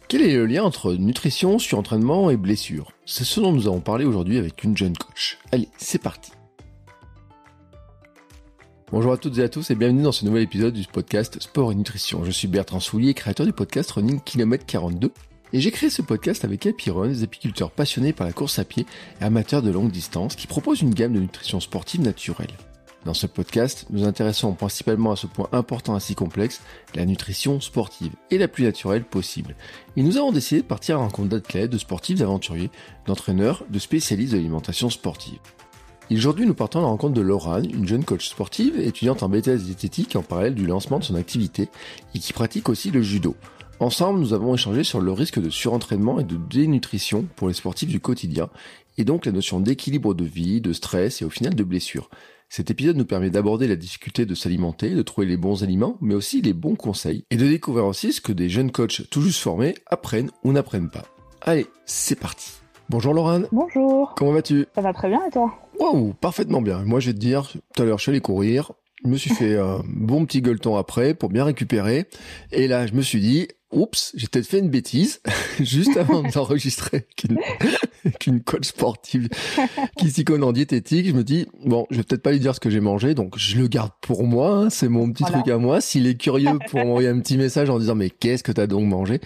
Quel est le lien entre nutrition, surentraînement et blessure? C'est ce dont nous avons parlé aujourd'hui avec une jeune coach. Allez, c'est parti. Bonjour à toutes et à tous et bienvenue dans ce nouvel épisode du podcast Sport et Nutrition. Je suis Bertrand Soulier, créateur du podcast Running Kilomètre 42 et j'ai créé ce podcast avec Epirun, des apiculteurs passionnés par la course à pied et amateurs de longue distance qui proposent une gamme de nutrition sportive naturelle. Dans ce podcast, nous intéressons principalement à ce point important et si complexe, la nutrition sportive, et la plus naturelle possible. Et nous avons décidé de partir à la rencontre d'athlètes, de sportifs, d'aventuriers, d'entraîneurs, de spécialistes de l'alimentation sportive. Et aujourd'hui, nous partons à la rencontre de Laurane, une jeune coach sportive, étudiante en BTS diététique en parallèle du lancement de son activité, et qui pratique aussi le judo. Ensemble, nous avons échangé sur le risque de surentraînement et de dénutrition pour les sportifs du quotidien, et donc la notion d'équilibre de vie, de stress et au final de blessure. Cet épisode nous permet d'aborder la difficulté de s'alimenter, de trouver les bons aliments, mais aussi les bons conseils, et de découvrir aussi ce que des jeunes coachs tout juste formés apprennent ou n'apprennent pas. Allez, c'est parti. Bonjour Laurane. Bonjour. Comment vas-tu? Ça va très bien et toi? Waouh, parfaitement bien. Moi je vais te dire, tout à l'heure je suis allé courir, je me suis fait un bon petit gueuleton après pour bien récupérer, et là je me suis dit, oups, j'ai peut-être fait une bêtise, juste avant d'enregistrer qu'une coach sportive qui s'y connaît en diététique, je me dis, bon, je vais peut-être pas lui dire ce que j'ai mangé, donc je le garde pour moi, hein, c'est mon petit truc à moi. S'il est curieux pour m'envoyer un petit message en disant, mais qu'est-ce que t'as donc mangé?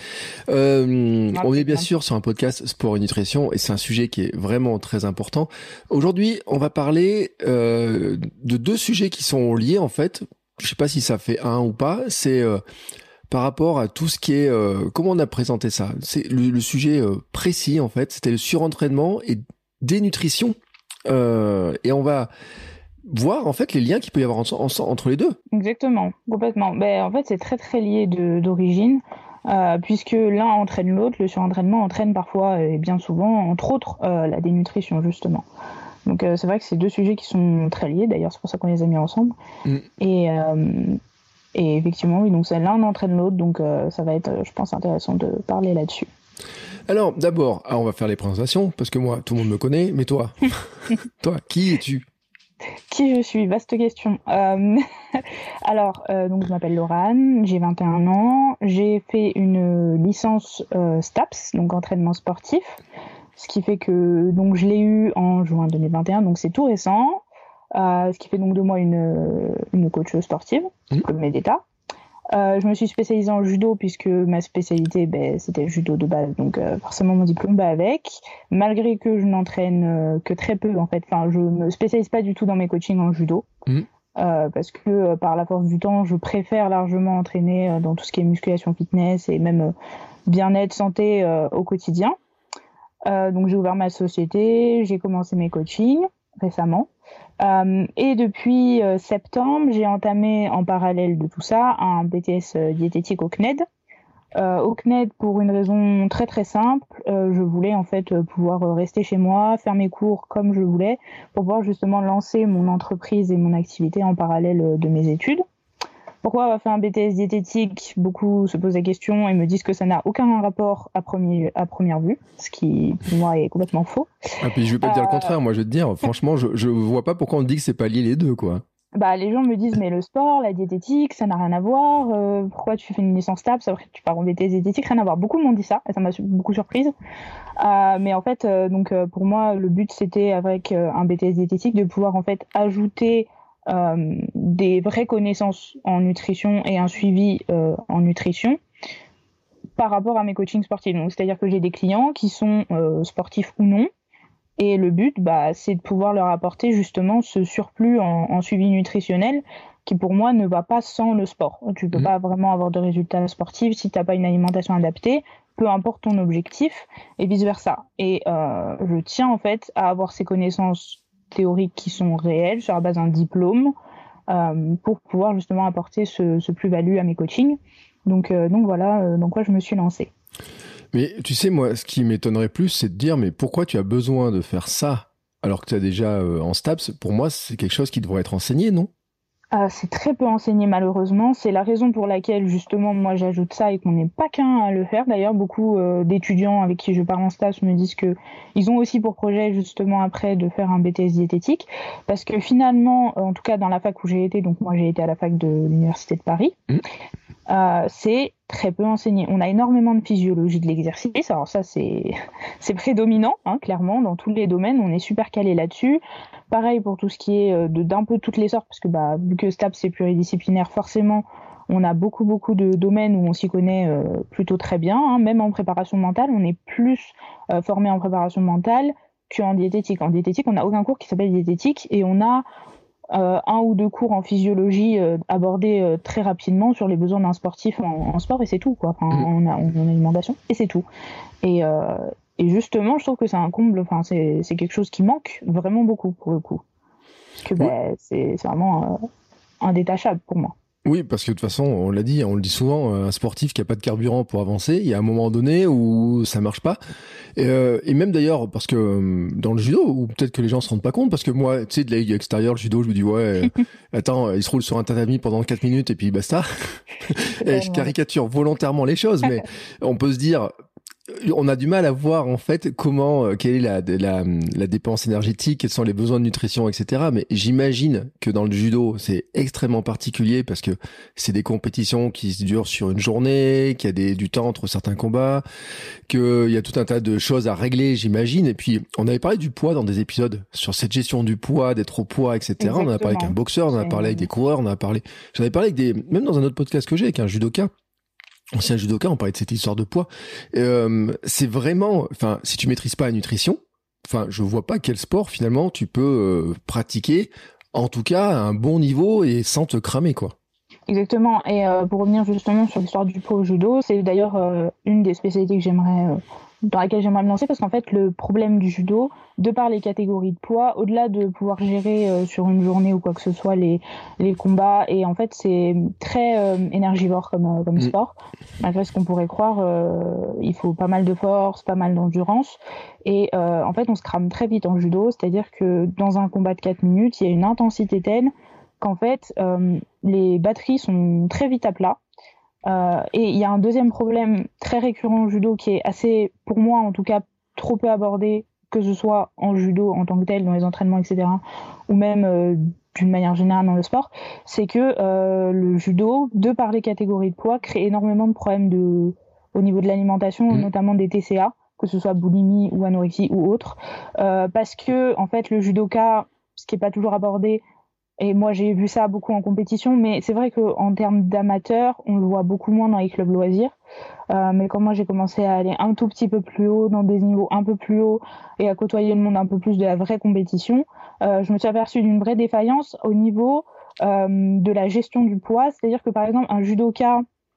On est bien sûr sur un podcast Sport et Nutrition, et c'est un sujet qui est vraiment très important. Aujourd'hui, on va parler de deux sujets qui sont liés, en fait. Je sais pas si ça fait un ou pas, c'est... par rapport à tout ce qui est... comment on a présenté ça? C'est le sujet précis, en fait. C'était le surentraînement et dénutrition. Et on va voir, en fait, les liens qu'il peut y avoir entre les deux. Exactement, complètement. En fait, c'est très, très lié d'origine, puisque l'un entraîne l'autre. Le surentraînement entraîne parfois, et bien souvent, entre autres, la dénutrition, justement. Donc, c'est vrai que c'est deux sujets qui sont très liés. D'ailleurs, c'est pour ça qu'on les a mis ensemble. Et effectivement, oui, donc l'un entraîne l'autre, donc ça va être, je pense, intéressant de parler là-dessus. Alors, d'abord, on va faire les présentations, parce que moi, tout le monde me connaît, mais toi, qui es-tu? Qui je suis? Vaste question. Alors, donc je m'appelle Laurane, j'ai 21 ans, j'ai fait une licence STAPS, donc entraînement sportif, ce qui fait que donc je l'ai eu en juin 2021, donc c'est tout récent. Ce qui fait donc de moi une coach sportive, comme d'État. Je me suis spécialisée en judo puisque ma spécialité, c'était le judo de base, donc forcément mon diplôme va avec. Malgré que je n'entraîne que très peu, en fait, je me spécialise pas du tout dans mes coachings en judo, parce que par la force du temps, je préfère largement entraîner dans tout ce qui est musculation, fitness et même bien-être, santé au quotidien. Donc j'ai ouvert ma société, j'ai commencé mes coachings récemment. Et depuis septembre, j'ai entamé en parallèle de tout ça un BTS diététique au CNED. Au CNED pour une raison très très simple, je voulais en fait pouvoir rester chez moi, faire mes cours comme je voulais, pour pouvoir justement lancer mon entreprise et mon activité en parallèle de mes études. Pourquoi avoir fait un BTS diététique? Beaucoup se posent la question et me disent que ça n'a aucun rapport à première vue, ce qui pour moi est complètement faux. Ah, puis je vais pas te dire le contraire, moi je vais te dire, franchement, je vois pas pourquoi on te dit que c'est pas lié les deux, quoi. Les gens me disent, mais le sport, la diététique, ça n'a rien à voir, pourquoi tu fais une licence STAPS, après tu pars en BTS diététique, rien à voir. Beaucoup m'ont dit ça, et ça m'a beaucoup surprise. Mais en fait, pour moi, le but c'était avec un BTS diététique de pouvoir en fait ajouter des vraies connaissances en nutrition et un suivi en nutrition par rapport à mes coachings sportifs. Donc, c'est-à-dire que j'ai des clients qui sont sportifs ou non, et le but, c'est de pouvoir leur apporter justement ce surplus en suivi nutritionnel qui pour moi ne va pas sans le sport. Tu peux pas vraiment avoir de résultats sportifs si tu n'as pas une alimentation adaptée, peu importe ton objectif, et vice-versa. Et je tiens en fait à avoir ces connaissances théoriques qui sont réelles sur la base d'un diplôme pour pouvoir justement apporter ce plus-value à mes coachings. Donc voilà dans quoi je me suis lancée. Mais tu sais, moi, ce qui m'étonnerait plus, c'est de dire, mais pourquoi tu as besoin de faire ça alors que tu as déjà en STAPS? Pour moi, c'est quelque chose qui devrait être enseigné, non? C'est très peu enseigné malheureusement. C'est la raison pour laquelle justement moi j'ajoute ça et qu'on n'est pas qu'un à le faire. D'ailleurs, beaucoup d'étudiants avec qui je parle en stage me disent que ils ont aussi pour projet justement après de faire un BTS diététique, parce que finalement, en tout cas dans la fac où j'ai été, donc moi j'ai été à la fac de l'Université de Paris. c'est très peu enseigné. On a énormément de physiologie de l'exercice, alors ça c'est prédominant, hein, clairement, dans tous les domaines, on est super calé là-dessus. Pareil pour tout ce qui est d'un peu toutes les sortes, parce que vu que STAPS c'est pluridisciplinaire, forcément, on a beaucoup de domaines où on s'y connaît plutôt très bien, hein. Même en préparation mentale, on est plus formé en préparation mentale qu'en diététique. En diététique, on n'a aucun cours qui s'appelle diététique, et on a un ou deux cours en physiologie abordés très rapidement sur les besoins d'un sportif en sport, et c'est tout, quoi. Enfin, en alimentation, et c'est tout. Et justement, je trouve que c'est un comble, enfin, c'est quelque chose qui manque vraiment beaucoup pour le coup. Parce que c'est vraiment indétachable pour moi. Oui, parce que de toute façon, on l'a dit, on le dit souvent, un sportif qui a pas de carburant pour avancer, il y a un moment donné où ça marche pas. Et même d'ailleurs, parce que dans le judo, ou peut-être que les gens se rendent pas compte, parce que moi, tu sais, de l'œil extérieur, le judo, je me dis, ouais, attends, il se roule sur un tatami pendant 4 minutes et puis basta. Et je caricature volontairement les choses, mais on peut se dire, on a du mal à voir en fait quelle est la dépense énergétique, quels sont les besoins de nutrition, etc. Mais j'imagine que dans le judo, c'est extrêmement particulier parce que c'est des compétitions qui durent sur une journée, qu'il y a du temps entre certains combats, qu'il y a tout un tas de choses à régler, j'imagine. Et puis, on avait parlé du poids dans des épisodes sur cette gestion du poids, d'être au poids, etc. Exactement. On en a parlé avec un boxeur, on en a parlé avec des coureurs, j'en avais parlé avec même dans un autre podcast que j'ai avec un judoka. Ancien judoka, on parlait de cette histoire de poids. C'est vraiment, enfin, si tu maîtrises pas la nutrition, enfin, je vois pas quel sport finalement tu peux pratiquer, en tout cas à un bon niveau et sans te cramer, quoi. Exactement. Et pour revenir justement sur l'histoire du poids au judo, c'est d'ailleurs une des spécialités que dans laquelle j'aimerais me lancer, parce qu'en fait, le problème du judo, de par les catégories de poids, au-delà de pouvoir gérer sur une journée ou quoi que ce soit les combats, et en fait, c'est très énergivore comme sport. Malgré ce qu'on pourrait croire, il faut pas mal de force, pas mal d'endurance. Et en fait, on se crame très vite en judo, c'est-à-dire que dans un combat de 4 minutes, il y a une intensité telle qu'en fait, les batteries sont très vite à plat. Et il y a un deuxième problème très récurrent au judo qui est assez, pour moi en tout cas, trop peu abordé, que ce soit en judo en tant que tel, dans les entraînements, etc., ou même d'une manière générale dans le sport, c'est que le judo, de par les catégories de poids, crée énormément de problèmes au niveau de l'alimentation, notamment des TCA, que ce soit boulimie ou anorexie ou autre, parce que en fait le judoka, ce qui n'est pas toujours abordé, et moi, j'ai vu ça beaucoup en compétition, mais c'est vrai qu'en termes d'amateurs, on le voit beaucoup moins dans les clubs loisirs. Mais quand moi, j'ai commencé à aller un tout petit peu plus haut, dans des niveaux un peu plus hauts, et à côtoyer le monde un peu plus de la vraie compétition, je me suis aperçue d'une vraie défaillance au niveau de la gestion du poids. C'est-à-dire que, par exemple, un judoka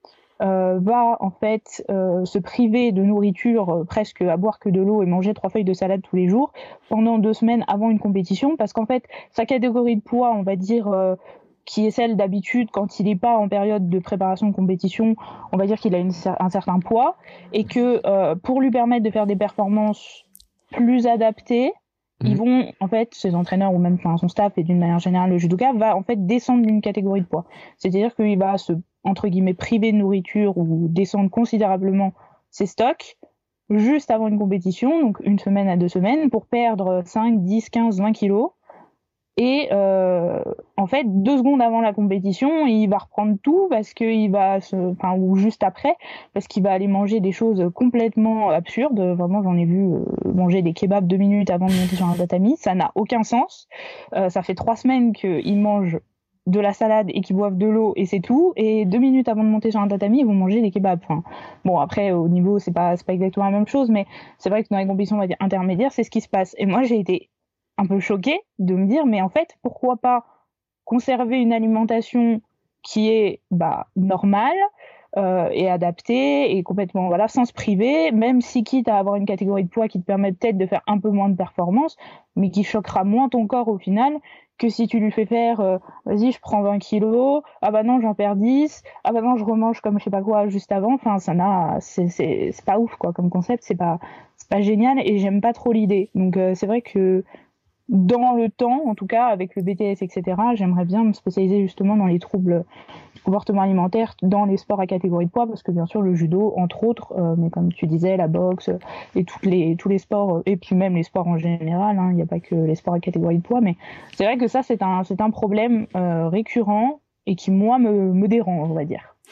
va en fait se priver de nourriture, presque à boire que de l'eau et manger 3 feuilles de salade tous les jours pendant 2 semaines avant une compétition, parce qu'en fait sa catégorie de poids, on va dire qui est celle d'habitude quand il n'est pas en période de préparation de compétition, on va dire qu'il a un certain poids, et que pour lui permettre de faire des performances plus adaptées, ils vont, en fait, ses entraîneurs ou même son staff, et d'une manière générale le judoka, va en fait descendre d'une catégorie de poids. C'est-à-dire qu'il va se, entre guillemets, priver de nourriture ou descendre considérablement ses stocks juste avant une compétition, donc 1 semaine à 2 semaines, pour perdre 5, 10, 15, 20 kilos. Et en fait, 2 secondes avant la compétition, il va reprendre tout parce qu'il va ou juste après, parce qu'il va aller manger des choses complètement absurdes. Vraiment, j'en ai vu manger des kebabs 2 minutes avant de monter sur un tatami. Ça n'a aucun sens. Ça fait 3 semaines qu'il mange de la salade et qu'ils boivent de l'eau et c'est tout. Et 2 minutes avant de monter sur un tatami, ils vont manger des kebabs. Enfin, bon, après, au niveau, c'est pas exactement la même chose, mais c'est vrai que dans les compétitions, on va dire intermédiaires, c'est ce qui se passe. Et moi, j'ai été un peu choquée de me dire, mais en fait, pourquoi pas conserver une alimentation qui est normale et adaptée et complètement, voilà, sans se priver, même si quitte à avoir une catégorie de poids qui te permet peut-être de faire un peu moins de performance, mais qui choquera moins ton corps au final que si tu lui fais faire vas-y, je prends 20 kilos, ah bah non, j'en perds 10, ah bah non, je remange comme je sais pas quoi juste avant. Enfin, c'est pas ouf, quoi, comme concept, c'est pas génial, et j'aime pas trop l'idée. Donc c'est vrai que dans le temps, en tout cas, avec le BTS, etc., j'aimerais bien me spécialiser justement dans les troubles du comportement alimentaire dans les sports à catégorie de poids, parce que bien sûr, le judo, entre autres, mais comme tu disais, la boxe et tous les sports, et puis même les sports en général, il n'y a pas que les sports à catégorie de poids, mais c'est vrai que ça, c'est un problème récurrent et qui, moi, me dérange, on va dire.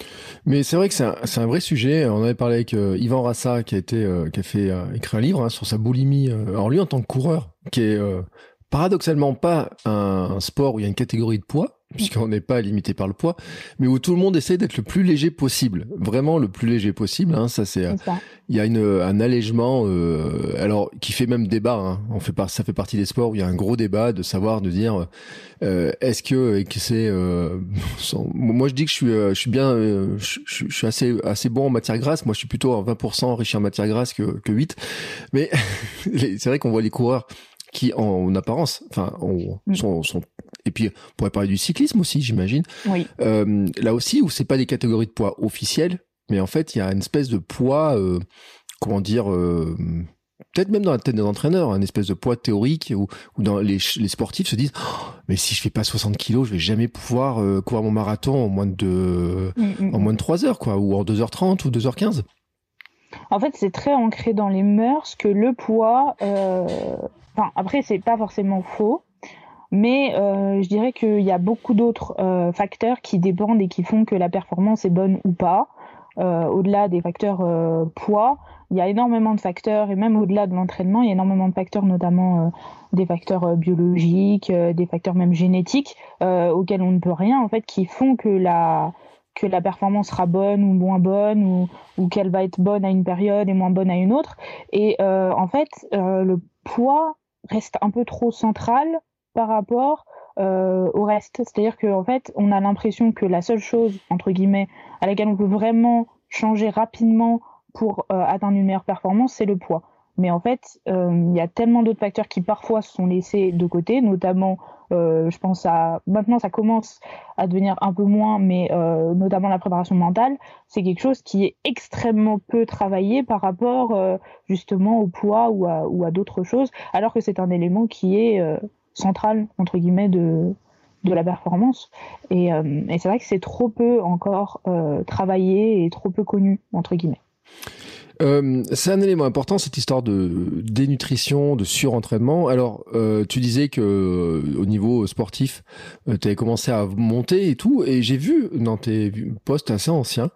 Mais c'est vrai que c'est un vrai sujet. On avait parlé avec Yvan Rassa qui a fait écrit un livre sur sa boulimie. Alors lui, en tant que coureur, qui est paradoxalement pas un sport où il y a une catégorie de poids, puisqu'on n'est pas limité par le poids, mais où tout le monde essaie d'être le plus léger possible, vraiment le plus léger possible. Ça c'est ça. il y a un allègement, alors qui fait même débat. Ça fait partie des sports où il y a un gros débat de savoir, de dire est-ce que c'est. Moi je dis que je suis bien, je suis assez bon en matière grasse. Moi je suis plutôt à 20% enrichi en matière grasse que 8. Mais c'est vrai qu'on voit les coureurs qui en apparence, sont et puis on pourrait parler du cyclisme aussi, j'imagine. Oui. Là aussi où c'est pas des catégories de poids officielles. Mais en fait, il y a une espèce de poids, peut-être même dans la tête des entraîneurs, une espèce de poids théorique où dans les sportifs se disent mais si je fais pas 60 kilos, je vais jamais pouvoir courir mon marathon en moins de 3 heures, quoi, ou en 2h30 ou 2h15. En fait, c'est très ancré dans les mœurs que le poids... après, c'est pas forcément faux, mais je dirais qu'il y a beaucoup d'autres facteurs qui dépendent et qui font que la performance est bonne ou pas. Au-delà des facteurs poids, il y a énormément de facteurs, et même au-delà de l'entraînement, il y a énormément de facteurs, notamment des facteurs biologiques, des facteurs même génétiques, auxquels on ne peut rien, en fait, qui font que la performance sera bonne ou moins bonne, ou qu'elle va être bonne à une période et moins bonne à une autre. Et en fait, le poids reste un peu trop central par rapport au reste. C'est-à-dire qu'en fait, on a l'impression que la seule chose, entre guillemets, à laquelle on peut vraiment changer rapidement pour atteindre une meilleure performance, c'est le poids. Mais en fait, il y a tellement d'autres facteurs qui parfois se sont laissés de côté, notamment, je pense maintenant ça commence à devenir un peu moins, mais notamment la préparation mentale, c'est quelque chose qui est extrêmement peu travaillé par rapport justement au poids ou à d'autres choses, alors que c'est un élément qui est central, entre guillemets, de la performance. Et c'est vrai que c'est trop peu encore travaillé et trop peu connu, entre guillemets. C'est un élément important, cette histoire de dénutrition, de surentraînement. Alors, tu disais que au niveau sportif, tu avais commencé à monter et tout, et j'ai vu dans tes posts assez anciens,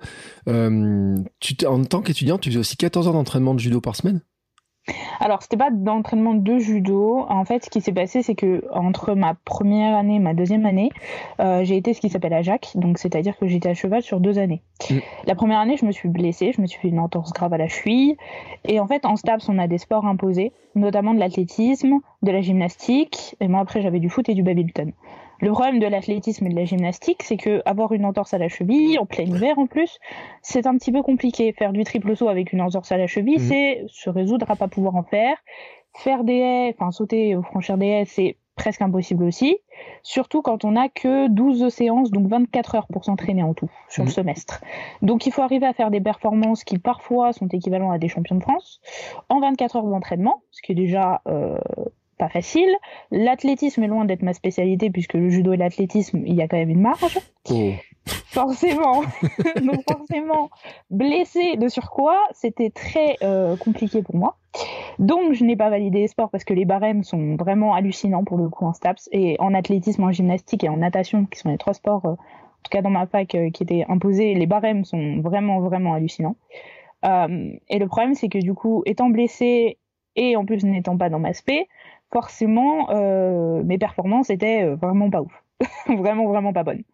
en tant qu'étudiant, tu faisais aussi 14 heures d'entraînement de judo par semaine? Alors, c'était pas d'entraînement de judo. En fait, ce qui s'est passé, c'est que entre ma première année et ma deuxième année, j'ai été ce qui s'appelle AJAC, donc c'est-à-dire que j'étais à cheval sur 2 années. La première année, je me suis blessée, je me suis fait une entorse grave à la cheville. Et en fait, en STAPS, on a des sports imposés, notamment de l'athlétisme, de la gymnastique. Et moi, après, j'avais du foot et du badminton. Le problème de l'athlétisme et de la gymnastique, c'est que avoir une entorse à la cheville, en plein hiver en plus, c'est un petit peu compliqué. Faire du triple saut avec une entorse à la cheville, c'est se résoudre à pas pouvoir en faire. Faire des haies, enfin sauter ou franchir des haies, c'est presque impossible aussi. Surtout quand on n'a que 12 séances, donc 24 heures pour s'entraîner en tout, sur le semestre. Donc il faut arriver à faire des performances qui parfois sont équivalentes à des champions de France, en 24 heures d'entraînement, ce qui est déjà... pas facile. L'athlétisme est loin d'être ma spécialité, puisque le judo et l'athlétisme, il y a quand même une marge. Oh. Forcément. Donc forcément, blessée de surcroît, c'était très compliqué pour moi. Donc je n'ai pas validé les sports parce que les barèmes sont vraiment hallucinants pour le coup en STAPS, et en athlétisme, en gymnastique et en natation, qui sont les 3 sports, en tout cas dans ma fac, qui étaient imposés, les barèmes sont vraiment, vraiment hallucinants. Et le problème, c'est que du coup, étant blessée et en plus n'étant pas dans ma spé, forcément, mes performances étaient vraiment pas ouf. Vraiment, vraiment pas bonnes.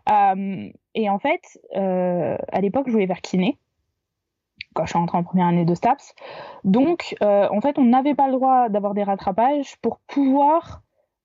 Et en fait, à l'époque, je voulais faire kiné quand je suis rentrée en première année de STAPS. Donc, en fait, on n'avait pas le droit d'avoir des rattrapages pour pouvoir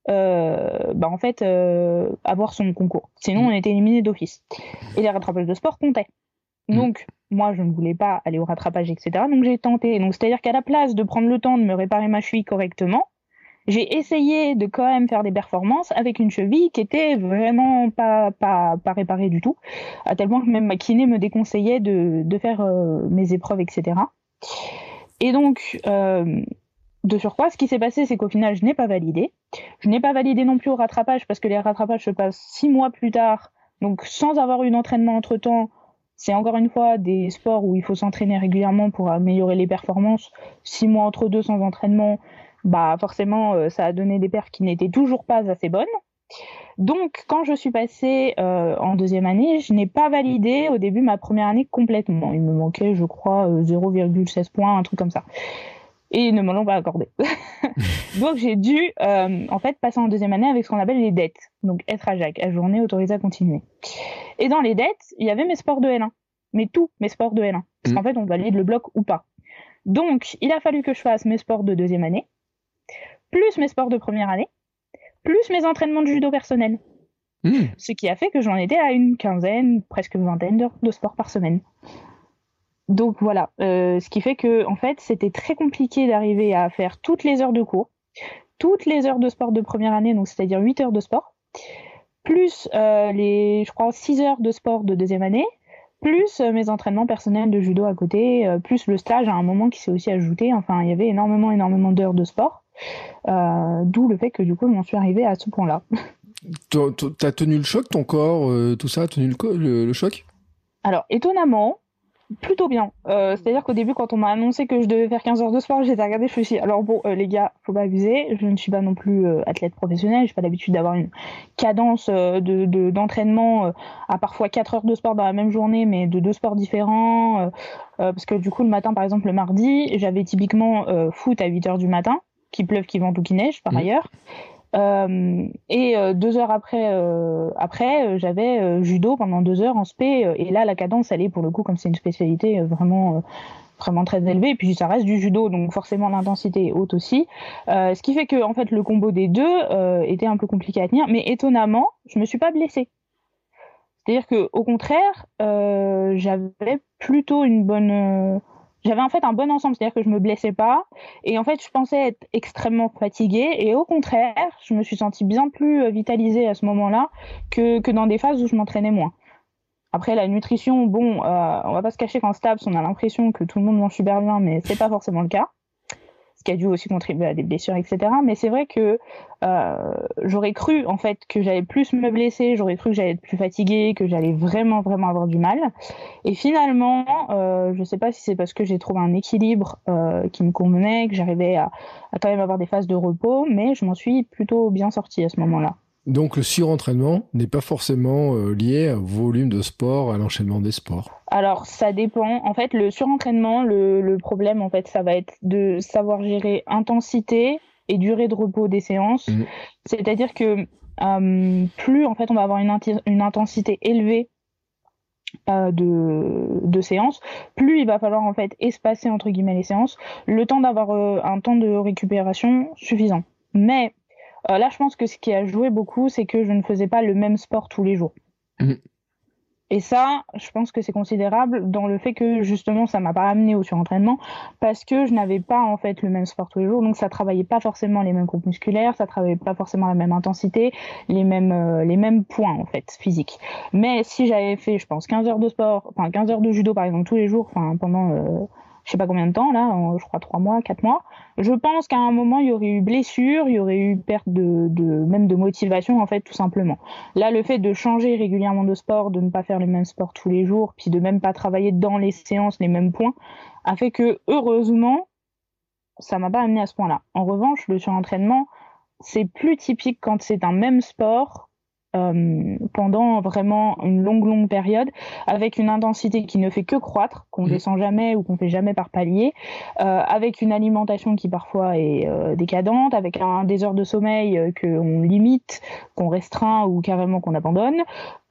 avoir son concours. Sinon, on était éliminé d'office. Et les rattrapages de sport comptaient. Donc, moi, je ne voulais pas aller au rattrapage, etc. Donc, j'ai tenté. Donc, c'est-à-dire qu'à la place de prendre le temps de me réparer ma cheville correctement, j'ai essayé de quand même faire des performances avec une cheville qui était vraiment pas réparée du tout, à tel point que même ma kiné me déconseillait de faire mes épreuves, etc. Et donc, de surcroît, ce qui s'est passé, c'est qu'au final, je n'ai pas validé. Je n'ai pas validé non plus au rattrapage, parce que les rattrapages se passent 6 mois plus tard, donc sans avoir eu d'entraînement entre-temps. C'est encore une fois des sports où il faut s'entraîner régulièrement pour améliorer les performances. 6 mois entre deux sans entraînement, bah forcément, ça a donné des perfs qui n'étaient toujours pas assez bonnes. Donc, quand je suis passée en deuxième année, je n'ai pas validé au début ma première année complètement. Il me manquait, je crois, 0,16 points, un truc comme ça. Et ils ne me l'ont pas accordé. Donc, j'ai dû, en fait, passer en deuxième année avec ce qu'on appelle les dettes. Donc, être à JAC, à journée autorisée à continuer. Et dans les dettes, il y avait mes sports de L1. Mais tous mes sports de L1. Parce qu'en fait, on valide le bloc ou pas. Donc, il a fallu que je fasse mes sports de deuxième année, plus mes sports de première année, plus mes entraînements de judo personnel. Ce qui a fait que j'en étais à une quinzaine, presque vingtaine d'heures de sport par semaine. Donc voilà, ce qui fait que en fait, c'était très compliqué d'arriver à faire toutes les heures de cours, toutes les heures de sport de première année, donc c'est-à-dire 8 heures de sport, plus les, je crois, 6 heures de sport de deuxième année, plus mes entraînements personnels de judo à côté, plus le stage à un moment qui s'est aussi ajouté. Enfin, il y avait énormément d'heures de sport, d'où le fait que du coup, je m'en suis arrivée à ce point-là. T'as tenu le choc, ton corps, tout ça, a tenu le choc? Alors, étonnamment, plutôt bien. C'est-à-dire qu'au début, quand on m'a annoncé que je devais faire 15 heures de sport, j'étais regardée, je me suis dit, alors bon, les gars, faut pas abuser, je ne suis pas non plus athlète professionnel, j'ai pas l'habitude d'avoir une cadence d'entraînement à parfois 4 heures de sport dans la même journée, mais de 2 sports différents, parce que du coup, le matin, par exemple, le mardi, j'avais typiquement foot à 8 heures du matin, qu'il pleuve, qu'il vente ou qu'il neige, par ailleurs. Et 2 heures après, j'avais judo pendant 2 heures en spé, et là la cadence elle est pour le coup, comme c'est une spécialité vraiment très élevée, et puis ça reste du judo, donc forcément l'intensité est haute aussi, ce qui fait que en fait le combo des deux était un peu compliqué à tenir, mais étonnamment je me suis pas blessée. C'est-à-dire que au contraire, j'avais plutôt une bonne j'avais en fait un bon ensemble, c'est-à-dire que je me blessais pas, et en fait je pensais être extrêmement fatiguée, et au contraire je me suis sentie bien plus vitalisée à ce moment-là que dans des phases où je m'entraînais moins. Après la nutrition, bon, on va pas se cacher qu'en STAPS on a l'impression que tout le monde mange super bien, mais c'est pas forcément le cas, ce qui a dû aussi contribuer à des blessures, etc. Mais c'est vrai que j'aurais cru en fait que j'allais plus me blesser, j'aurais cru que j'allais être plus fatiguée, que j'allais vraiment avoir du mal. Et finalement, je sais pas si c'est parce que j'ai trouvé un équilibre qui me convenait, que j'arrivais à quand même avoir des phases de repos, mais je m'en suis plutôt bien sortie à ce moment-là. Donc le surentraînement n'est pas forcément lié au volume de sport, à l'enchaînement des sports. Alors, ça dépend. En fait, le surentraînement, le problème, en fait, ça va être de savoir gérer intensité et durée de repos des séances. C'est-à-dire que plus, en fait, on va avoir une intensité élevée de séances, plus il va falloir, en fait, espacer, entre guillemets, les séances, le temps d'avoir un temps de récupération suffisant. Mais là, je pense que ce qui a joué beaucoup, c'est que je ne faisais pas le même sport tous les jours. Et ça, je pense que c'est considérable dans le fait que justement ça m'a pas amené au surentraînement, parce que je n'avais pas en fait le même sport tous les jours, donc ça travaillait pas forcément les mêmes groupes musculaires, ça travaillait pas forcément la même intensité, les mêmes points en fait physiques. Mais si j'avais fait, je pense, 15 heures de sport, enfin 15 heures de judo par exemple tous les jours, enfin pendant je sais pas combien de temps là, je crois 3 mois, 4 mois, je pense qu'à un moment il y aurait eu blessure, il y aurait eu perte même de motivation en fait, tout simplement. Là, le fait de changer régulièrement de sport, de ne pas faire les mêmes sports tous les jours, puis de même pas travailler dans les séances les mêmes points, a fait que heureusement ça m'a pas amené à ce point-là. En revanche, le surentraînement, c'est plus typique quand c'est un même sport pendant vraiment une longue période, avec une intensité qui ne fait que croître, qu'on descend jamais ou qu'on fait jamais par palier, avec une alimentation qui parfois est décadente, avec des heures de sommeil qu'on limite, qu'on restreint ou carrément qu'on abandonne,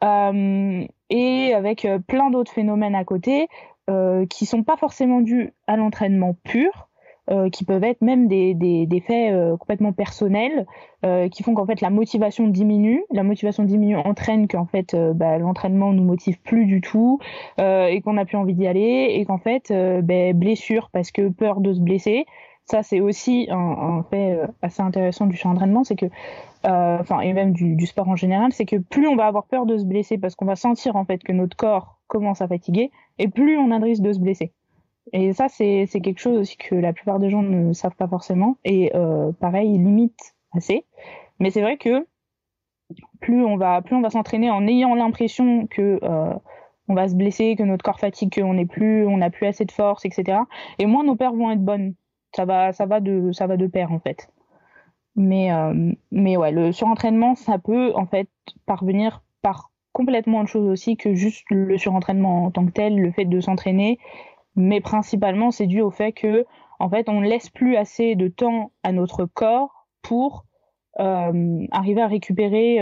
et avec plein d'autres phénomènes à côté qui sont pas forcément dus à l'entraînement pur, qui peuvent être même des faits complètement personnels, qui font qu'en fait la motivation diminue. La motivation diminue entraîne qu'en fait l'entraînement nous motive plus du tout, et qu'on n'a plus envie d'y aller, et qu'en fait blessure parce que peur de se blesser. Ça c'est aussi un fait assez intéressant du surentraînement, c'est que et même du sport en général, c'est que plus on va avoir peur de se blesser parce qu'on va sentir en fait que notre corps commence à fatiguer, et plus on a de risque de se blesser. Et ça, c'est quelque chose aussi que la plupart des gens ne savent pas forcément. Et pareil, limite assez. Mais c'est vrai que plus on va s'entraîner en ayant l'impression que on va se blesser, que notre corps fatigue, qu'on n'a plus assez de force, etc. Et moins nos perfs vont être bonnes. Ça va de pair en fait. Mais ouais, le surentraînement, ça peut en fait parvenir par complètement autre chose aussi que juste le surentraînement en tant que tel, le fait de s'entraîner. Mais principalement, c'est dû au fait que, en fait, on ne laisse plus assez de temps à notre corps pour arriver à récupérer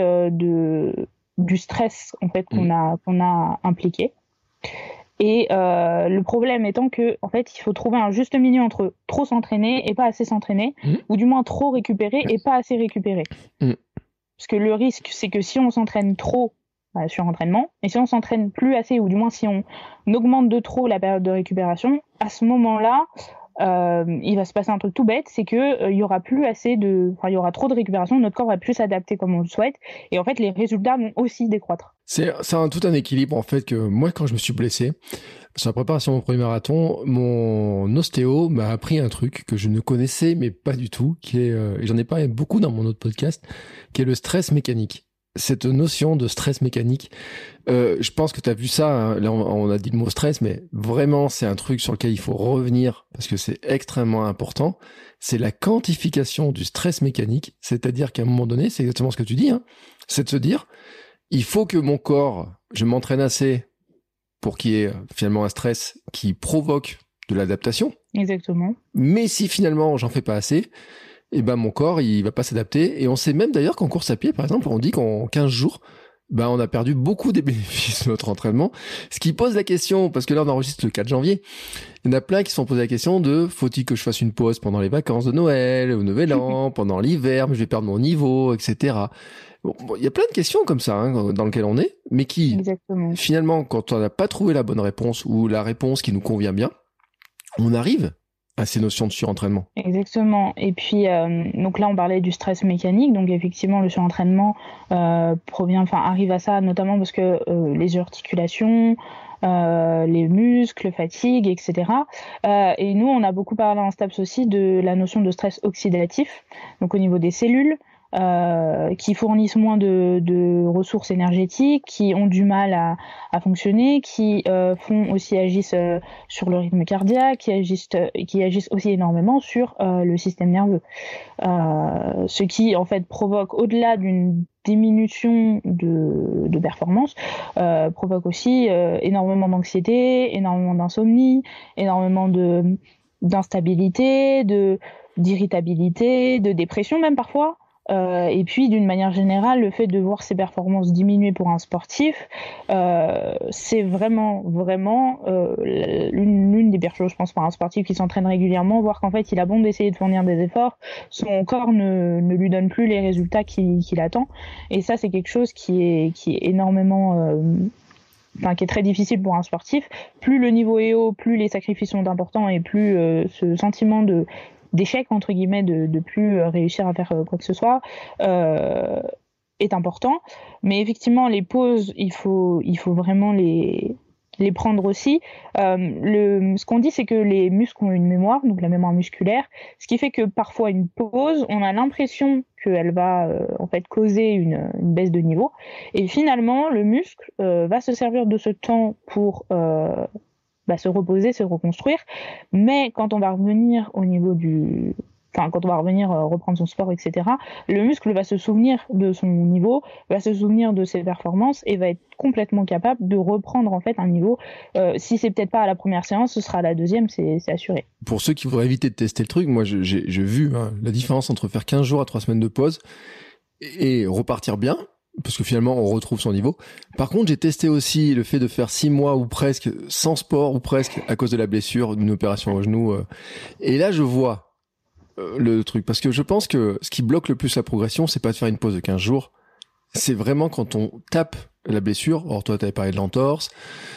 du stress en fait qu'on a impliqué. Et le problème étant que, en fait, il faut trouver un juste milieu entre trop s'entraîner et pas assez s'entraîner, ou du moins trop récupérer et pas assez récupérer. Parce que le risque, c'est que si on s'entraîne trop sur entraînement, et si on s'entraîne plus assez, ou du moins si on augmente de trop la période de récupération, à ce moment-là, il va se passer un truc tout bête, c'est que il y aura trop de récupération, notre corps va plus s'adapter comme on le souhaite, et en fait les résultats vont aussi décroître. C'est tout un équilibre en fait que moi quand je me suis blessé sur la préparation de mon premier marathon, mon ostéo m'a appris un truc que je ne connaissais mais pas du tout, qui est et j'en ai parlé beaucoup dans mon autre podcast, qui est le stress mécanique. Cette notion de stress mécanique, je pense que tu as vu ça, hein. Là on a dit le mot stress, mais vraiment c'est un truc sur lequel il faut revenir parce que c'est extrêmement important. C'est la quantification du stress mécanique, c'est-à-dire qu'à un moment donné, c'est exactement ce que tu dis, hein, c'est de se dire, il faut que mon corps, je m'entraîne assez pour qu'il y ait finalement un stress qui provoque de l'adaptation. Exactement. Mais si finalement j'en fais pas assez, et ben mon corps il va pas s'adapter. Et on sait même d'ailleurs qu'en course à pied par exemple, on dit qu'en 15 jours on a perdu beaucoup des bénéfices de notre entraînement, ce qui pose la question, parce que là on enregistre le 4 janvier, il y en a plein qui se sont posé la question de faut-il que je fasse une pause pendant les vacances de Noël, au Nouvel An, pendant l'hiver, mais je vais perdre mon niveau, etc. Bon, il y a plein de questions comme ça dans lesquelles on est, mais qui Exactement. Finalement quand on n'a pas trouvé la bonne réponse ou la réponse qui nous convient bien, on arrive à ces notions de surentraînement. Exactement. Et puis, donc là, on parlait du stress mécanique. Donc, effectivement, le surentraînement arrive à ça, notamment parce que les articulations, les muscles, fatigue, etc. Et nous, on a beaucoup parlé en STAPS aussi de la notion de stress oxydatif, donc au niveau des cellules, qui fournissent moins de ressources énergétiques, qui ont du mal à fonctionner, qui agissent sur le rythme cardiaque, qui agissent aussi énormément sur le système nerveux. Ce qui en fait provoque, au-delà d'une diminution de performance, provoque aussi énormément d'anxiété, énormément d'insomnie, énormément d'instabilité, d'irritabilité, de dépression même parfois. Et puis, d'une manière générale, le fait de voir ses performances diminuer pour un sportif, c'est vraiment l'une des pires choses, je pense, pour un sportif qui s'entraîne régulièrement, voir qu'en fait, il a bon d'essayer de fournir des efforts, son corps ne lui donne plus les résultats qu'il attend. Et ça, c'est quelque chose qui est énormément... qui est très difficile pour un sportif. Plus le niveau est haut, plus les sacrifices sont importants et plus ce sentiment d'échec entre guillemets, de plus réussir à faire quoi que ce soit est important. Mais effectivement, les pauses, il faut vraiment les prendre aussi. Ce qu'on dit, c'est que les muscles ont une mémoire, donc la mémoire musculaire, ce qui fait que parfois une pause, on a l'impression qu'elle va en fait causer une baisse de niveau, et finalement le muscle va se servir de ce temps pour se reposer, se reconstruire. Mais quand on va revenir quand on va revenir reprendre son sport, etc., le muscle va se souvenir de son niveau, va se souvenir de ses performances et va être complètement capable de reprendre en fait un niveau. Si c'est peut-être pas à la première séance, ce sera à la deuxième, c'est assuré. Pour ceux qui voudraient éviter de tester le truc, moi j'ai vu la différence entre faire 15 jours à 3 semaines de pause et repartir bien, parce que finalement on retrouve son niveau. Par contre, j'ai testé aussi le fait de faire 6 mois ou presque sans sport ou presque à cause de la blessure d'une opération au genou. Et là, je vois le truc, parce que je pense que ce qui bloque le plus la progression, c'est pas de faire une pause de 15 jours, c'est vraiment quand on tape la blessure. Or toi, t'avais parlé de l'entorse.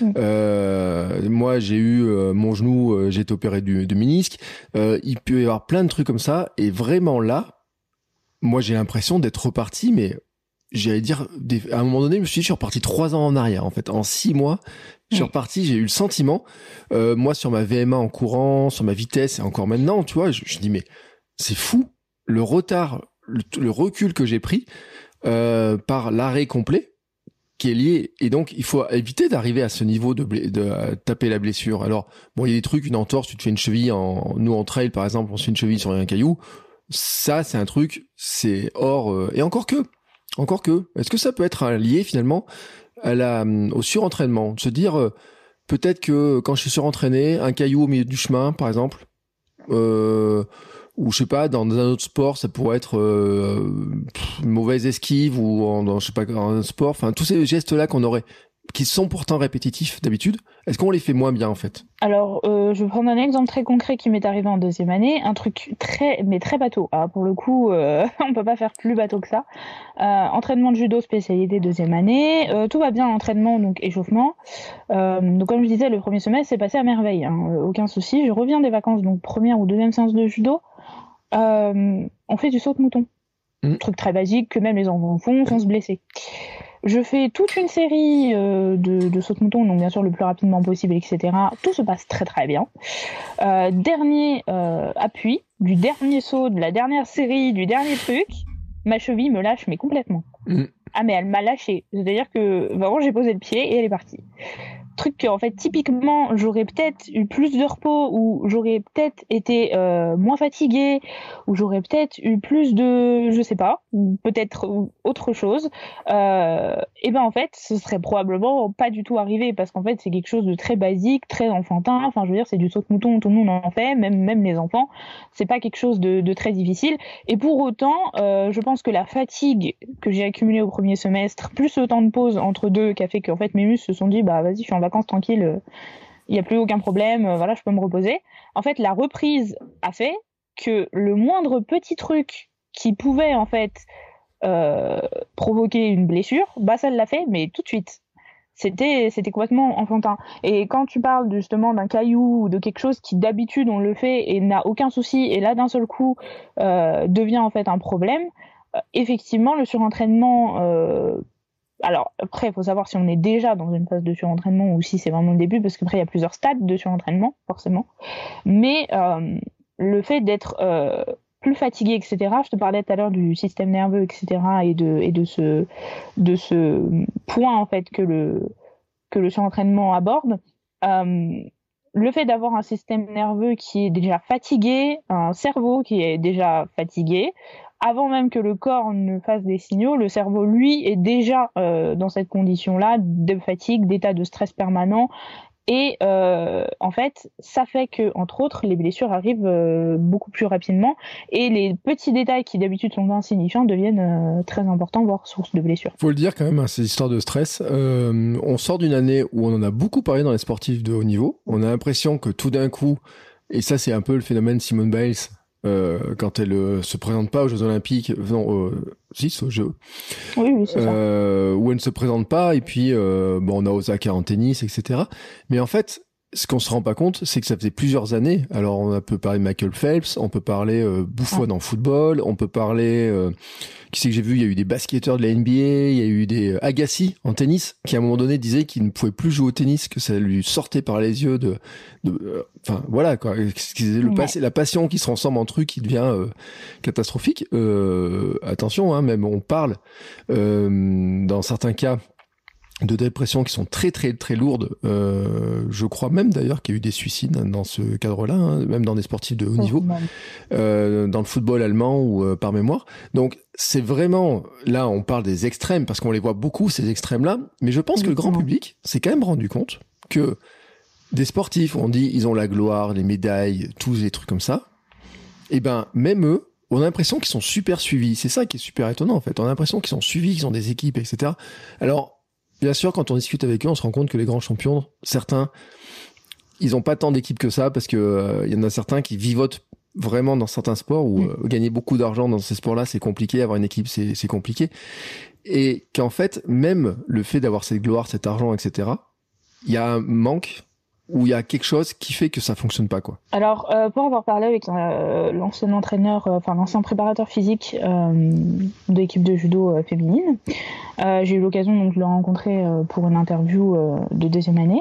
Moi, j'ai eu mon genou, j'ai été opéré du ménisque. Il peut y avoir plein de trucs comme ça, et vraiment là, moi j'ai l'impression d'être reparti, mais j'allais dire, à un moment donné, je suis reparti 3 ans en arrière, en fait. En 6 mois, je suis reparti, j'ai eu le sentiment, moi, sur ma VMA en courant, sur ma vitesse, et encore maintenant, tu vois, je dis, mais c'est fou, le retard, le recul que j'ai pris, par l'arrêt complet, qui est lié, et donc, il faut éviter d'arriver à ce niveau de taper la blessure. Alors, bon, il y a des trucs, une entorse, tu te fais une cheville nous, en trail, par exemple, on se fait une cheville sur un caillou, ça, c'est un truc, c'est hors... et encore que, est-ce que ça peut être lié finalement au surentraînement? De se dire, peut-être que quand je suis surentraîné, un caillou au milieu du chemin, par exemple, ou je sais pas, dans un autre sport, ça pourrait être une mauvaise esquive, ou dans, je sais pas, un sport, enfin, tous ces gestes-là qu'on aurait, qui sont pourtant répétitifs d'habitude, est-ce qu'on les fait moins bien en fait? Alors, je vais prendre un exemple très concret qui m'est arrivé en deuxième année, un truc très bateau. Ah, pour le coup, on peut pas faire plus bateau que ça. Entraînement de judo spécialité deuxième année, tout va bien, entraînement, donc échauffement. Donc comme je disais, le premier semestre s'est passé à merveille, hein, aucun souci. Je reviens des vacances, donc première ou deuxième séance de judo. On fait du saut-mouton. Truc très basique que même les enfants font sans se blesser. Je fais toute une série de saut-mouton, donc bien sûr le plus rapidement possible, etc. Tout se passe très très bien. Dernier appui, du dernier saut, de la dernière série, du dernier truc, ma cheville me lâche mais complètement. Ah mais elle m'a lâché. C'est-à-dire que vraiment j'ai posé le pied et elle est partie. Truc que en fait typiquement j'aurais peut-être eu plus de repos, ou j'aurais peut-être été moins fatiguée, ou j'aurais peut-être eu plus de, je sais pas, ou peut-être autre chose, et ben en fait ce serait probablement pas du tout arrivé, parce qu'en fait c'est quelque chose de très basique, très enfantin. Enfin je veux dire, c'est du saut-mouton, tout le monde en fait, même les enfants. C'est pas quelque chose de très difficile, et pour autant je pense que la fatigue que j'ai accumulée au premier semestre, plus le temps de pause entre deux, qui a fait qu'en fait mes muscles se sont dit bah vas-y, je suis en vacances tranquille, il n'y a plus aucun problème, voilà, je peux me reposer. En fait, la reprise a fait que le moindre petit truc qui pouvait en fait provoquer une blessure, bah ça l'a fait, mais tout de suite. C'était complètement enfantin. Et quand tu parles justement d'un caillou ou de quelque chose qui d'habitude on le fait et n'a aucun souci, et là d'un seul coup devient en fait un problème, effectivement le surentraînement... Alors après, il faut savoir si on est déjà dans une phase de surentraînement ou si c'est vraiment le début, parce qu'après il y a plusieurs stades de surentraînement, forcément. Mais le fait d'être plus fatigué, etc. Je te parlais tout à l'heure du système nerveux, etc. et de ce point en fait que le surentraînement aborde. Le fait d'avoir un système nerveux qui est déjà fatigué, un cerveau qui est déjà fatigué, avant même que le corps ne fasse des signaux, le cerveau, lui, est déjà dans cette condition-là de fatigue, d'état de stress permanent. Et en fait, ça fait que, entre autres, les blessures arrivent beaucoup plus rapidement, et les petits détails qui d'habitude sont insignifiants deviennent très importants, voire source de blessures. Faut le dire quand même, hein, ces histoires de stress. On sort d'une année où on en a beaucoup parlé dans les sportifs de haut niveau. On a l'impression que tout d'un coup, et ça c'est un peu le phénomène Simone Biles, quand elle se présente pas aux Jeux Olympiques, non, si, c'est aux Jeux. Oui, c'est ça. Où elle ne se présente pas, et puis bon, on a Osaka en tennis, etc. Mais en fait, ce qu'on se rend pas compte, c'est que ça faisait plusieurs années. Alors, on peut parler de Michael Phelps, on peut parler Buffon en football, on peut parler... qui c'est que j'ai vu? Il y a eu des basketteurs de la NBA, il y a eu des Agassi en tennis, qui à un moment donné disait qu'il ne pouvait plus jouer au tennis, que ça lui sortait par les yeux enfin, voilà, quoi. La passion qui se transforme en truc qui devient catastrophique. Attention, hein, même on parle, dans certains cas, de dépression qui sont très très très lourdes. Je crois même d'ailleurs qu'il y a eu des suicides dans ce cadre-là, hein, même dans des sportifs de haut niveau, dans le football allemand ou par mémoire. Donc c'est vraiment, là on parle des extrêmes parce qu'on les voit beaucoup ces extrêmes-là, mais je pense que le grand public s'est quand même rendu compte que des sportifs, on dit ils ont la gloire, les médailles, tous les trucs comme ça, et ben même eux, on a l'impression qu'ils sont super suivis. C'est ça qui est super étonnant en fait. On a l'impression qu'ils sont suivis, qu'ils ont des équipes, etc. Alors bien sûr, quand on discute avec eux, on se rend compte que les grands champions, certains, ils n'ont pas tant d'équipes que ça, parce que y en a certains qui vivotent vraiment dans certains sports où gagner beaucoup d'argent dans ces sports-là, c'est compliqué. Avoir une équipe, c'est compliqué. Et qu'en fait, même le fait d'avoir cette gloire, cet argent, etc., il y a un manque, où il y a quelque chose qui fait que ça fonctionne pas, quoi. Alors, pour avoir parlé avec l'ancien entraîneur, l'ancien préparateur physique de l'équipe de judo féminine, j'ai eu l'occasion donc de le rencontrer pour une interview de deuxième année.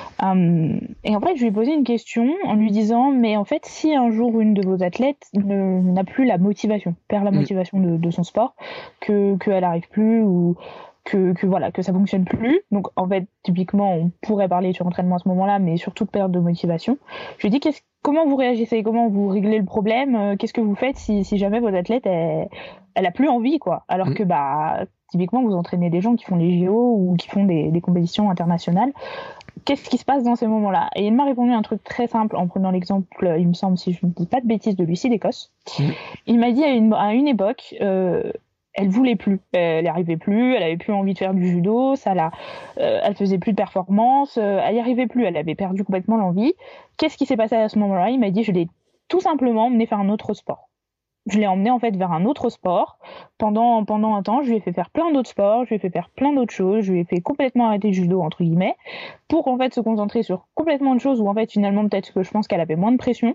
Et en fait, je lui ai posé une question en lui disant, mais en fait, si un jour une de vos athlètes n'a plus la motivation, perd la motivation de son sport, qu'elle n'arrive plus, ou voilà, que ça fonctionne plus. Donc en fait, typiquement, on pourrait parler sur entraînement à ce moment-là, mais surtout de perte de motivation. Je lui ai dit comment vous réagissez, comment vous réglez le problème, qu'est-ce que vous faites si jamais votre athlète elle a plus envie, quoi. Alors que typiquement vous entraînez des gens qui font les JO ou qui font des compétitions internationales. Qu'est-ce qui se passe dans ces moments-là? Et il m'a répondu un truc très simple en prenant l'exemple, il me semble, si je ne dis pas de bêtises, de Lucie d'Écosse. Il m'a dit à une époque, elle voulait plus, elle n'y arrivait plus, elle avait plus envie de faire du judo, elle faisait plus de performance, elle n'y arrivait plus, elle avait perdu complètement l'envie. Qu'est-ce qui s'est passé à ce moment-là? Il m'a dit, je l'ai tout simplement emmené faire un autre sport. Je l'ai emmené en fait vers un autre sport. Pendant un temps, je lui ai fait faire plein d'autres sports, je lui ai fait faire plein d'autres choses, je lui ai fait complètement arrêter le judo entre guillemets, pour en fait se concentrer sur complètement de choses où en fait finalement peut-être que je pense qu'elle avait moins de pression.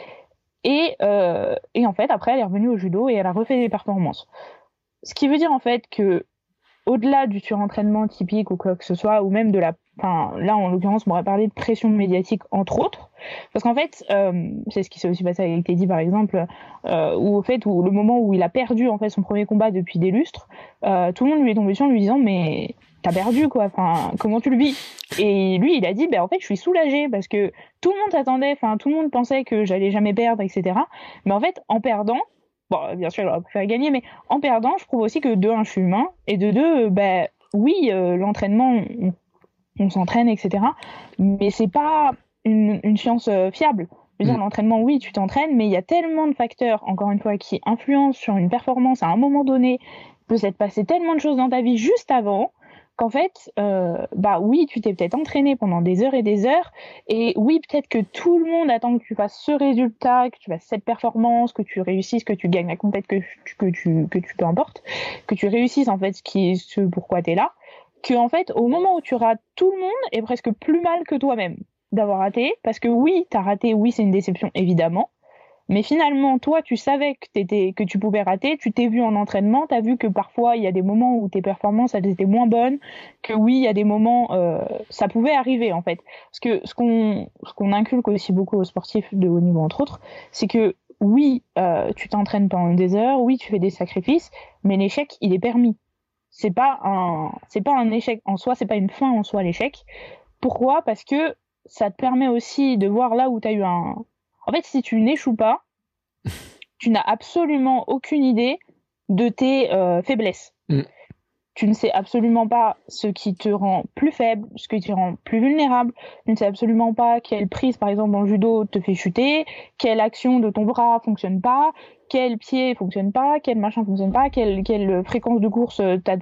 Et en fait après elle est revenue au judo et elle a refait des performances. Ce qui veut dire en fait que au-delà du surentraînement typique ou quoi que ce soit, ou même là en l'occurrence on m'aurait parlé de pression médiatique entre autres, parce qu'en fait c'est ce qui s'est aussi passé avec Teddy par exemple, où le moment où il a perdu en fait son premier combat depuis des lustres, tout le monde lui est tombé dessus en lui disant mais t'as perdu quoi, comment tu le vis? Et lui il a dit en fait je suis soulagé parce que tout le monde s'attendait, tout le monde pensait que j'allais jamais perdre, etc. Mais en fait en perdant, bon, bien sûr, j'aurais préféré gagner, mais en perdant, je prouve aussi que de un, je suis humain, et de deux, oui, l'entraînement, on s'entraîne, etc. Mais c'est pas une science fiable. Je veux dire, l'entraînement, oui, tu t'entraînes, mais il y a tellement de facteurs, encore une fois, qui influencent sur une performance à un moment donné. Il peut s'être passé tellement de choses dans ta vie juste avant qu'en fait, oui, tu t'es peut-être entraîné pendant des heures et des heures, et oui, peut-être que tout le monde attend que tu fasses ce résultat, que tu fasses cette performance, que tu réussisses, que tu gagnes la compète, que tu peu importe, que tu réussisses en fait ce pourquoi t'es là, que en fait, au moment où tu rates, tout le monde est presque plus mal que toi-même d'avoir raté, parce que oui, t'as raté, oui, c'est une déception, évidemment. Mais finalement, toi, tu savais que tu pouvais rater, tu t'es vu en entraînement, t'as vu que parfois, il y a des moments où tes performances, elles étaient moins bonnes, que oui, il y a des moments, ça pouvait arriver, en fait. Parce que ce qu'on inculque aussi beaucoup aux sportifs de haut niveau, entre autres, c'est que oui, tu t'entraînes pendant des heures, oui, tu fais des sacrifices, mais l'échec, il est permis. C'est pas un échec en soi, c'est pas une fin en soi, l'échec. Pourquoi? Parce que ça te permet aussi de voir là où t'as eu En fait, si tu n'échoues pas, tu n'as absolument aucune idée de tes faiblesses. Tu ne sais absolument pas ce qui te rend plus faible, ce qui te rend plus vulnérable. Tu ne sais absolument pas quelle prise, par exemple, en judo te fait chuter, quelle action de ton bras fonctionne pas, quel pied fonctionne pas, quel machin fonctionne pas, quelle fréquence de course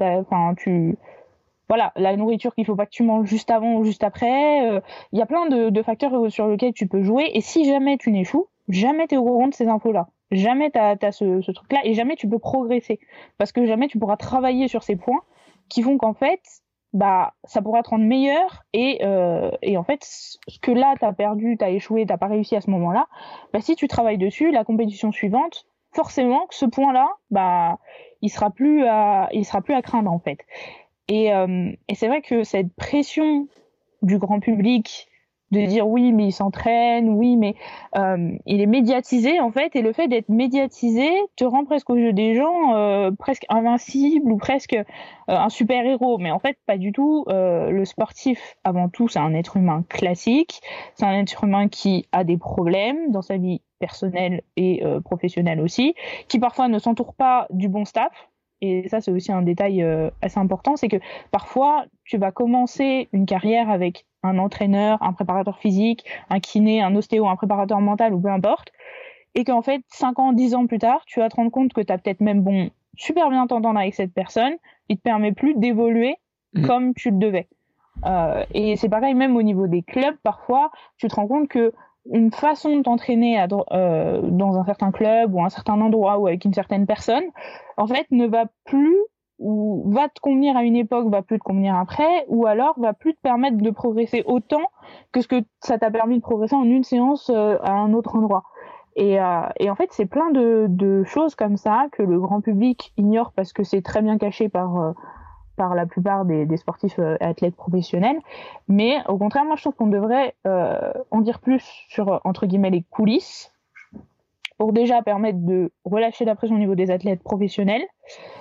voilà, la nourriture qu'il faut pas que tu manges juste avant ou juste après. Il y a plein de facteurs sur lesquels tu peux jouer. Et si jamais tu n'échoues, jamais tu es au courant de ces infos-là. Jamais tu as ce truc-là et jamais tu peux progresser. Parce que jamais tu pourras travailler sur ces points qui font qu'en fait, ça pourra te rendre meilleur. Et en fait, ce que là, tu as perdu, tu as échoué, tu n'as pas réussi à ce moment-là, si tu travailles dessus, la compétition suivante, forcément que ce point-là, il sera plus à craindre en fait. Et c'est vrai que cette pression du grand public de dire oui mais il s'entraîne, oui mais il est médiatisé en fait, et le fait d'être médiatisé te rend presque aux yeux des gens presque invincible ou presque un super héros, mais en fait pas du tout. Le sportif avant tout c'est un être humain classique, c'est un être humain qui a des problèmes dans sa vie personnelle et professionnelle aussi, qui parfois ne s'entoure pas du bon staff. Et ça, c'est aussi un détail assez important, c'est que parfois, tu vas commencer une carrière avec un entraîneur, un préparateur physique, un kiné, un ostéo, un préparateur mental ou peu importe, et qu'en fait, 5 ans, 10 ans plus tard, tu vas te rendre compte que tu as peut-être même super bien t'entendre avec cette personne, il te permet plus d'évoluer comme tu le devais. Et c'est pareil même au niveau des clubs, parfois, tu te rends compte que une façon de t'entraîner dans un certain club ou un certain endroit ou avec une certaine personne, en fait, ne va plus ou va te convenir à une époque, va plus te convenir après, ou alors va plus te permettre de progresser autant que ce que ça t'a permis de progresser en une séance à un autre endroit. Et en fait, c'est plein de choses comme ça que le grand public ignore parce que c'est très bien caché par la plupart des sportifs et athlètes professionnels. Mais au contraire, moi, je trouve qu'on devrait en dire plus sur, entre guillemets, les coulisses pour déjà permettre de relâcher la pression au niveau des athlètes professionnels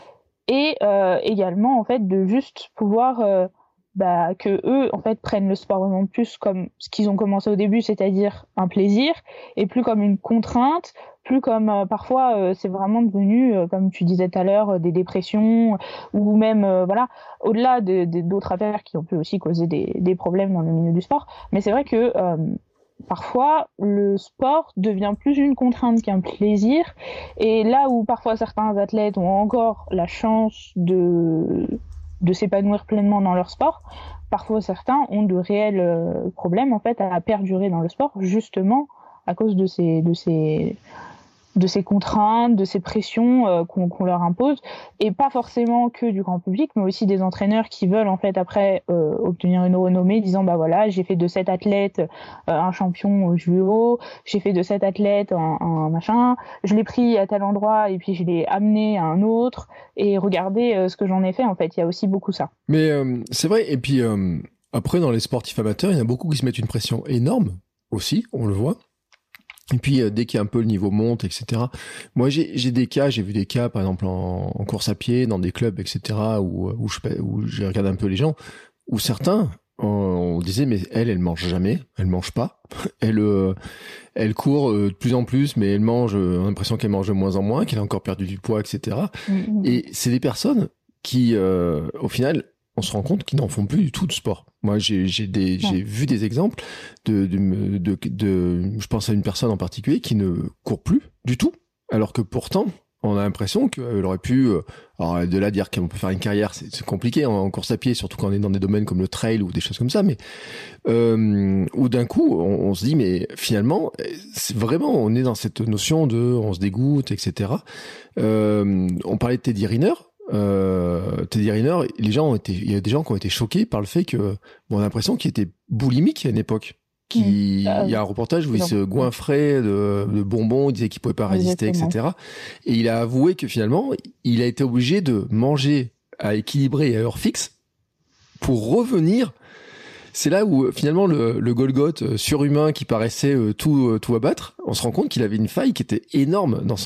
et également en fait de juste pouvoir que eux en fait prennent le sport vraiment plus comme ce qu'ils ont commencé au début, c'est-à-dire un plaisir, et plus comme une contrainte, plus comme parfois c'est vraiment devenu comme tu disais tout à l'heure des dépressions, ou même voilà, au-delà d'autres affaires qui ont pu aussi causer des problèmes dans le milieu du sport. Mais c'est vrai que parfois le sport devient plus une contrainte qu'un plaisir, et là où parfois certains athlètes ont encore la chance de s'épanouir pleinement dans leur sport, parfois certains ont de réels problèmes en fait à perdurer dans le sport, justement à cause de ces contraintes, de ces pressions qu'on leur impose, et pas forcément que du grand public, mais aussi des entraîneurs qui veulent en fait après obtenir une renommée, disant bah voilà, j'ai fait de cet athlète un champion au judo, j'ai fait de cet athlète un machin, je l'ai pris à tel endroit et puis je l'ai amené à un autre, et regardez ce que j'en ai fait. En fait, il y a aussi beaucoup ça. Mais c'est vrai, et puis après dans les sportifs amateurs, il y en a beaucoup qui se mettent une pression énorme aussi, on le voit. Et puis dès qu'il y a un peu le niveau monte, etc. Moi j'ai vu des cas par exemple en course à pied, dans des clubs, etc. où j'ai regardé un peu les gens, où certains on disait mais elle mange jamais, elle mange pas, elle court de plus en plus, mais elle mange, on a l'impression qu'elle mange de moins en moins, qu'elle a encore perdu du poids, etc. Et c'est des personnes qui au final on se rend compte qu'ils n'en font plus du tout de sport. Moi, j'ai vu des exemples je pense à une personne en particulier qui ne court plus du tout, alors que pourtant, on a l'impression qu'elle aurait pu, alors de là dire qu'on peut faire une carrière, c'est compliqué en course à pied, surtout quand on est dans des domaines comme le trail ou des choses comme ça, mais où d'un coup, on se dit, mais finalement, c'est vraiment, on est dans cette notion de, on se dégoûte, etc. On parlait de Teddy Riner. Teddy Riner, il y a des gens qui ont été choqués par le fait que, on a l'impression qu'il était boulimique à une époque. Il y a un reportage où il se goinfrait de bonbons, il disait qu'il pouvait pas résister, etc. Et il a avoué que finalement, il a été obligé de manger à équilibrer et à heure fixe pour revenir. C'est là où finalement le Golgoth surhumain qui paraissait tout abattre, on se rend compte qu'il avait une faille qui était énorme dans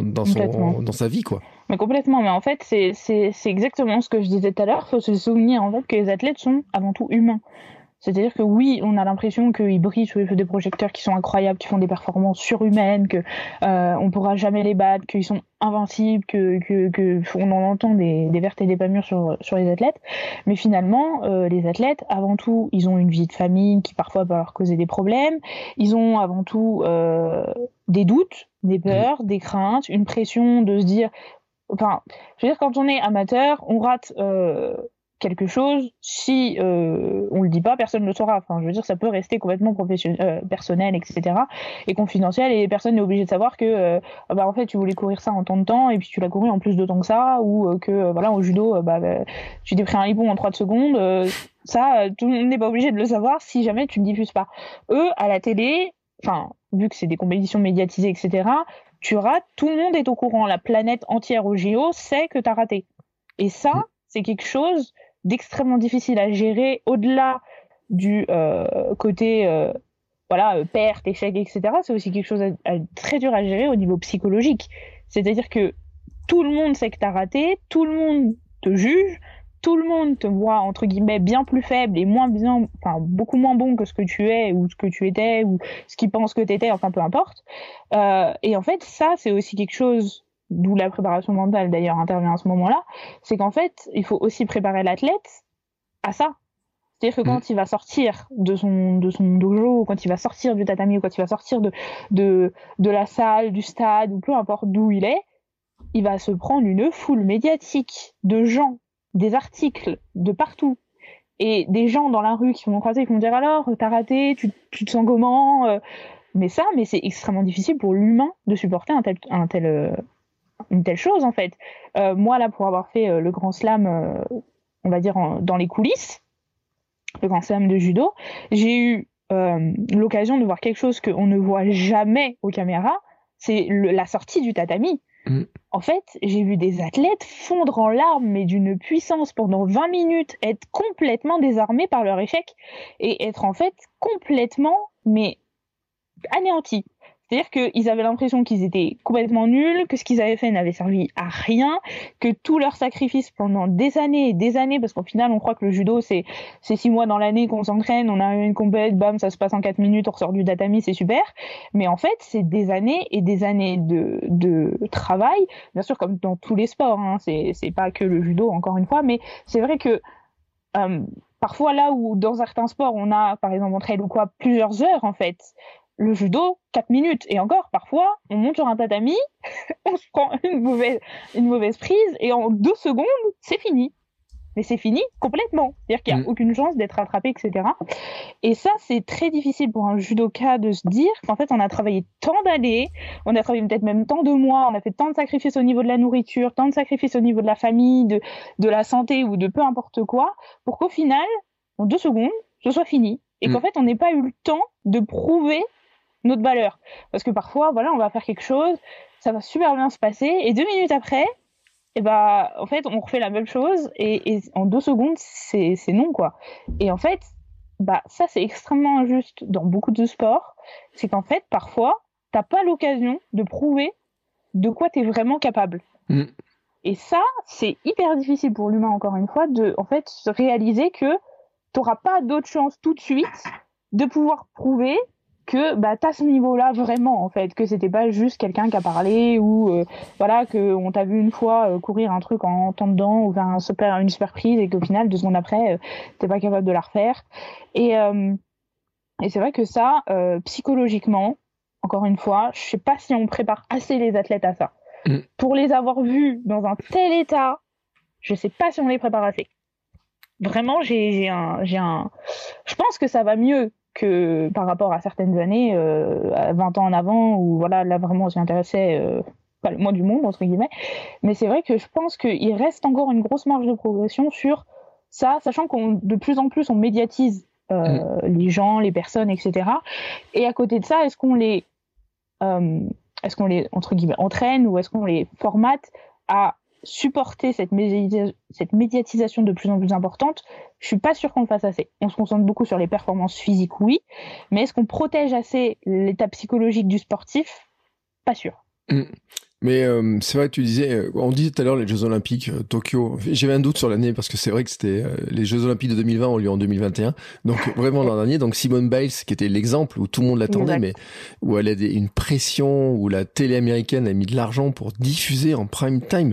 sa vie, quoi. Mais complètement, mais en fait, c'est exactement ce que je disais tout à l'heure. Il faut se souvenir en fait que les athlètes sont avant tout humains. C'est-à-dire que oui, on a l'impression qu'ils brillent sous les feux des projecteurs, qui sont incroyables, qui font des performances surhumaines, que on pourra jamais les battre, qu'ils sont invincibles, que on en entend des vertes et des pas mûres sur les athlètes. Mais finalement, les athlètes, avant tout, ils ont une vie de famille qui parfois peut leur causer des problèmes. Ils ont avant tout des doutes, des peurs, des craintes, une pression de se dire. Enfin, je veux dire, quand on est amateur, on rate quelque chose, si on le dit pas, personne ne le saura. Enfin, je veux dire, ça peut rester complètement personnel, etc. et confidentiel, et personne n'est obligé de savoir que en fait tu voulais courir ça en tant de temps et puis tu l'as couru en plus de temps que ça, ou que voilà, au judo tu t'es pris un hippon en 30 secondes. Ça, tout le monde n'est pas obligé de le savoir si jamais tu ne diffuses pas. Eux, à la télé, enfin, vu que c'est des compétitions médiatisées, etc., tu rates, tout le monde est au courant, la planète entière au JO sait que t'as raté. Et ça, c'est quelque chose d'extrêmement difficile à gérer, au-delà du côté perte, échec, etc. C'est aussi quelque chose très dur à gérer au niveau psychologique. C'est-à-dire que tout le monde sait que t'as raté, tout le monde te juge, tout le monde te voit entre guillemets bien plus faible et beaucoup moins bon que ce que tu es ou ce que tu étais ou ce qu'ils pensent que t'étais, enfin peu importe. Et en fait, ça c'est aussi quelque chose, d'où la préparation mentale d'ailleurs intervient à ce moment-là, c'est qu'en fait, il faut aussi préparer l'athlète à ça. C'est-à-dire que quand il va sortir de son dojo, quand il va sortir du tatami, ou quand il va sortir de la salle, du stade, ou peu importe d'où il va se prendre une foule médiatique de gens, des articles de partout, et des gens dans la rue qui vont le croiser, qui vont dire alors, t'as raté, tu te sens comment mais c'est extrêmement difficile pour l'humain de supporter une telle chose en fait. Moi là, pour avoir fait le Grand Slam, on va dire dans les coulisses, le Grand Slam de judo, j'ai eu l'occasion de voir quelque chose qu'on ne voit jamais aux caméras, c'est la sortie du tatami. En fait, j'ai vu des athlètes fondre en larmes, mais d'une puissance pendant 20 minutes, être complètement désarmés par leur échec et être en fait complètement anéantis. C'est-à-dire qu'ils avaient l'impression qu'ils étaient complètement nuls, que ce qu'ils avaient fait n'avait servi à rien, que tout leur sacrifice pendant des années et des années, parce qu'au final, on croit que le judo, c'est 6 mois dans l'année qu'on s'entraîne, on a une compète, bam, ça se passe en 4 minutes, on ressort du tatami, c'est super. Mais en fait, c'est des années et des années de travail, bien sûr, comme dans tous les sports, hein, c'est pas que le judo, encore une fois, mais c'est vrai que parfois, là où dans certains sports, on a, par exemple, en trail ou quoi, plusieurs heures, en fait, le judo, 4 minutes. Et encore, parfois, on monte sur un tatami, on se prend une mauvaise prise, et en 2 secondes, c'est fini. Mais c'est fini complètement. C'est-à-dire qu'il n'y a aucune chance d'être rattrapé, etc. Et ça, c'est très difficile pour un judoka de se dire qu'en fait, on a travaillé tant d'années, on a travaillé peut-être même tant de mois, on a fait tant de sacrifices au niveau de la nourriture, tant de sacrifices au niveau de la famille, de la santé ou de peu importe quoi, pour qu'au final, en 2 secondes, ce soit fini. Et qu'en fait, on n'ait pas eu le temps de prouver notre valeur. Parce que parfois, voilà, on va faire quelque chose, ça va super bien se passer, et 2 minutes après, et bah, en fait, on refait la même chose, et en 2 secondes, c'est non, quoi. Et en fait, bah, ça, c'est extrêmement injuste dans beaucoup de sports. C'est qu'en fait, parfois, t'as pas l'occasion de prouver de quoi t'es vraiment capable. Et ça, c'est hyper difficile pour l'humain, encore une fois, de, en fait, se réaliser que t'auras pas d'autre chance tout de suite de pouvoir prouver que bah t'as ce niveau-là vraiment, en fait, que c'était pas juste quelqu'un qui a parlé ou voilà, que on t'a vu une fois courir un truc en temps dedans ou faire une super prise et qu'au final 2 secondes après t'es pas capable de la refaire. Et c'est vrai que ça, psychologiquement, encore une fois, je sais pas si on prépare assez les athlètes à ça. Pour les avoir vus dans un tel état, je sais pas si on les prépare assez. Vraiment, je pense que ça va mieux que par rapport à certaines années, à 20 ans en avant, où voilà, là vraiment on s'y intéressait pas le moins du monde, entre guillemets. Mais c'est vrai que je pense qu'il reste encore une grosse marge de progression sur ça, sachant qu'on de plus en plus on médiatise les gens, les personnes, etc. Et à côté de ça, est-ce qu'on les entre guillemets entraîne ou est-ce qu'on les formate à supporter cette médiatisation de plus en plus importante? Je suis pas sûre qu'on le fasse assez. On se concentre beaucoup sur les performances physiques, oui, mais est-ce qu'on protège assez l'état psychologique du sportif? Pas sûr. Mais c'est vrai que tu disais, on disait tout à l'heure les Jeux Olympiques, Tokyo. J'avais un doute sur l'année parce que c'est vrai que c'était les Jeux Olympiques de 2020 ont lieu en 2021, donc vraiment l'an dernier. Donc Simone Biles, qui était l'exemple où tout le monde l'attendait, mais où elle a une pression, où la télé américaine a mis de l'argent pour diffuser en prime time.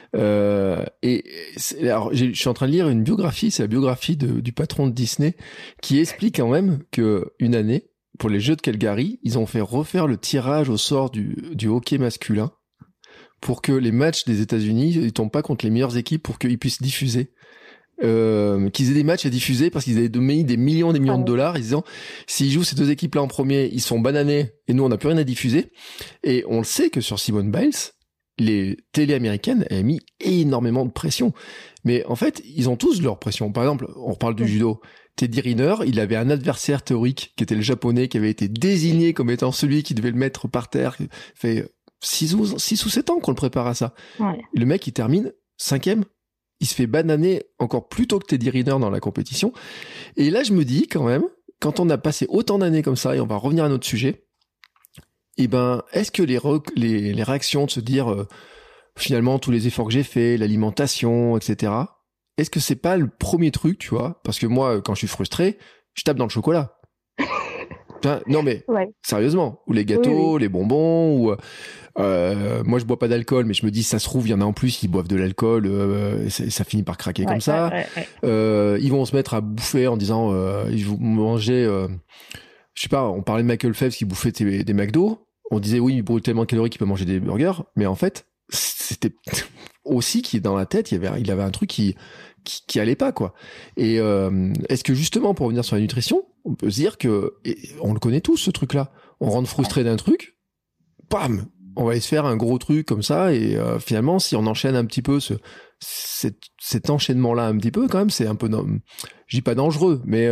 Alors, je suis en train de lire une biographie, c'est la biographie du patron de Disney, qui explique quand même que une année, pour les Jeux de Calgary, ils ont fait refaire le tirage au sort du hockey masculin pour que les matchs des États-Unis ils tombent pas contre les meilleures équipes pour qu'ils puissent diffuser. Qu'ils aient des matchs à diffuser parce qu'ils avaient mis des millions de dollars, en disant s'ils jouent ces 2 équipes-là en premier, ils sont bananés et nous on n'a plus rien à diffuser. Et on le sait que sur Simone Biles, les télés américaines avaient mis énormément de pression. Mais en fait, ils ont tous leur pression. Par exemple, on reparle du judo. Teddy Riner, il avait un adversaire théorique qui était le japonais, qui avait été désigné comme étant celui qui devait le mettre par terre. Fait 6 ou 7 ans qu'on le prépare à ça. Ouais. Le mec, il termine 5e. Il se fait bananer encore plus tôt que Teddy Riner dans la compétition. Et là, je me dis quand même, quand on a passé autant d'années comme ça, et on va revenir à notre sujet, eh ben, est-ce que les réactions de se dire finalement tous les efforts que j'ai faits, l'alimentation, etc., est-ce que c'est pas le premier truc, tu vois? Parce que moi, quand je suis frustré, je tape dans le chocolat. Non mais sérieusement, ou les gâteaux, les bonbons, ou moi je bois pas d'alcool, mais je me dis ça se trouve il y en a en plus qui boivent de l'alcool, ça finit par craquer comme ça. Ils vont se mettre à bouffer en disant ils vont manger, je sais pas, on parlait de Michael Phelps qui bouffait des McDo, on disait oui il brûle tellement de calories qu'il peut manger des burgers, mais en fait c'était aussi qui dans la tête il avait un truc qui allait pas, quoi. Et est-ce que justement pour revenir sur la nutrition, on peut se dire que on le connaît tous ce truc-là, on rentre frustré d'un truc, bam, on va aller se faire un gros truc comme ça, et finalement si on enchaîne un petit peu cet enchaînement-là un petit peu, quand même c'est un peu, je dis pas dangereux, mais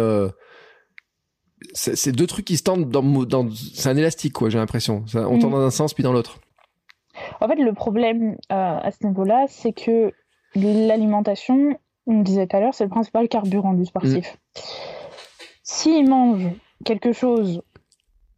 c'est 2 trucs qui se tendent c'est un élastique, quoi, j'ai l'impression. On tend dans un sens puis dans l'autre. En fait, le problème à ce niveau-là, c'est que l'alimentation, on le disait tout à l'heure, c'est le principal carburant du sportif. S'il mange quelque chose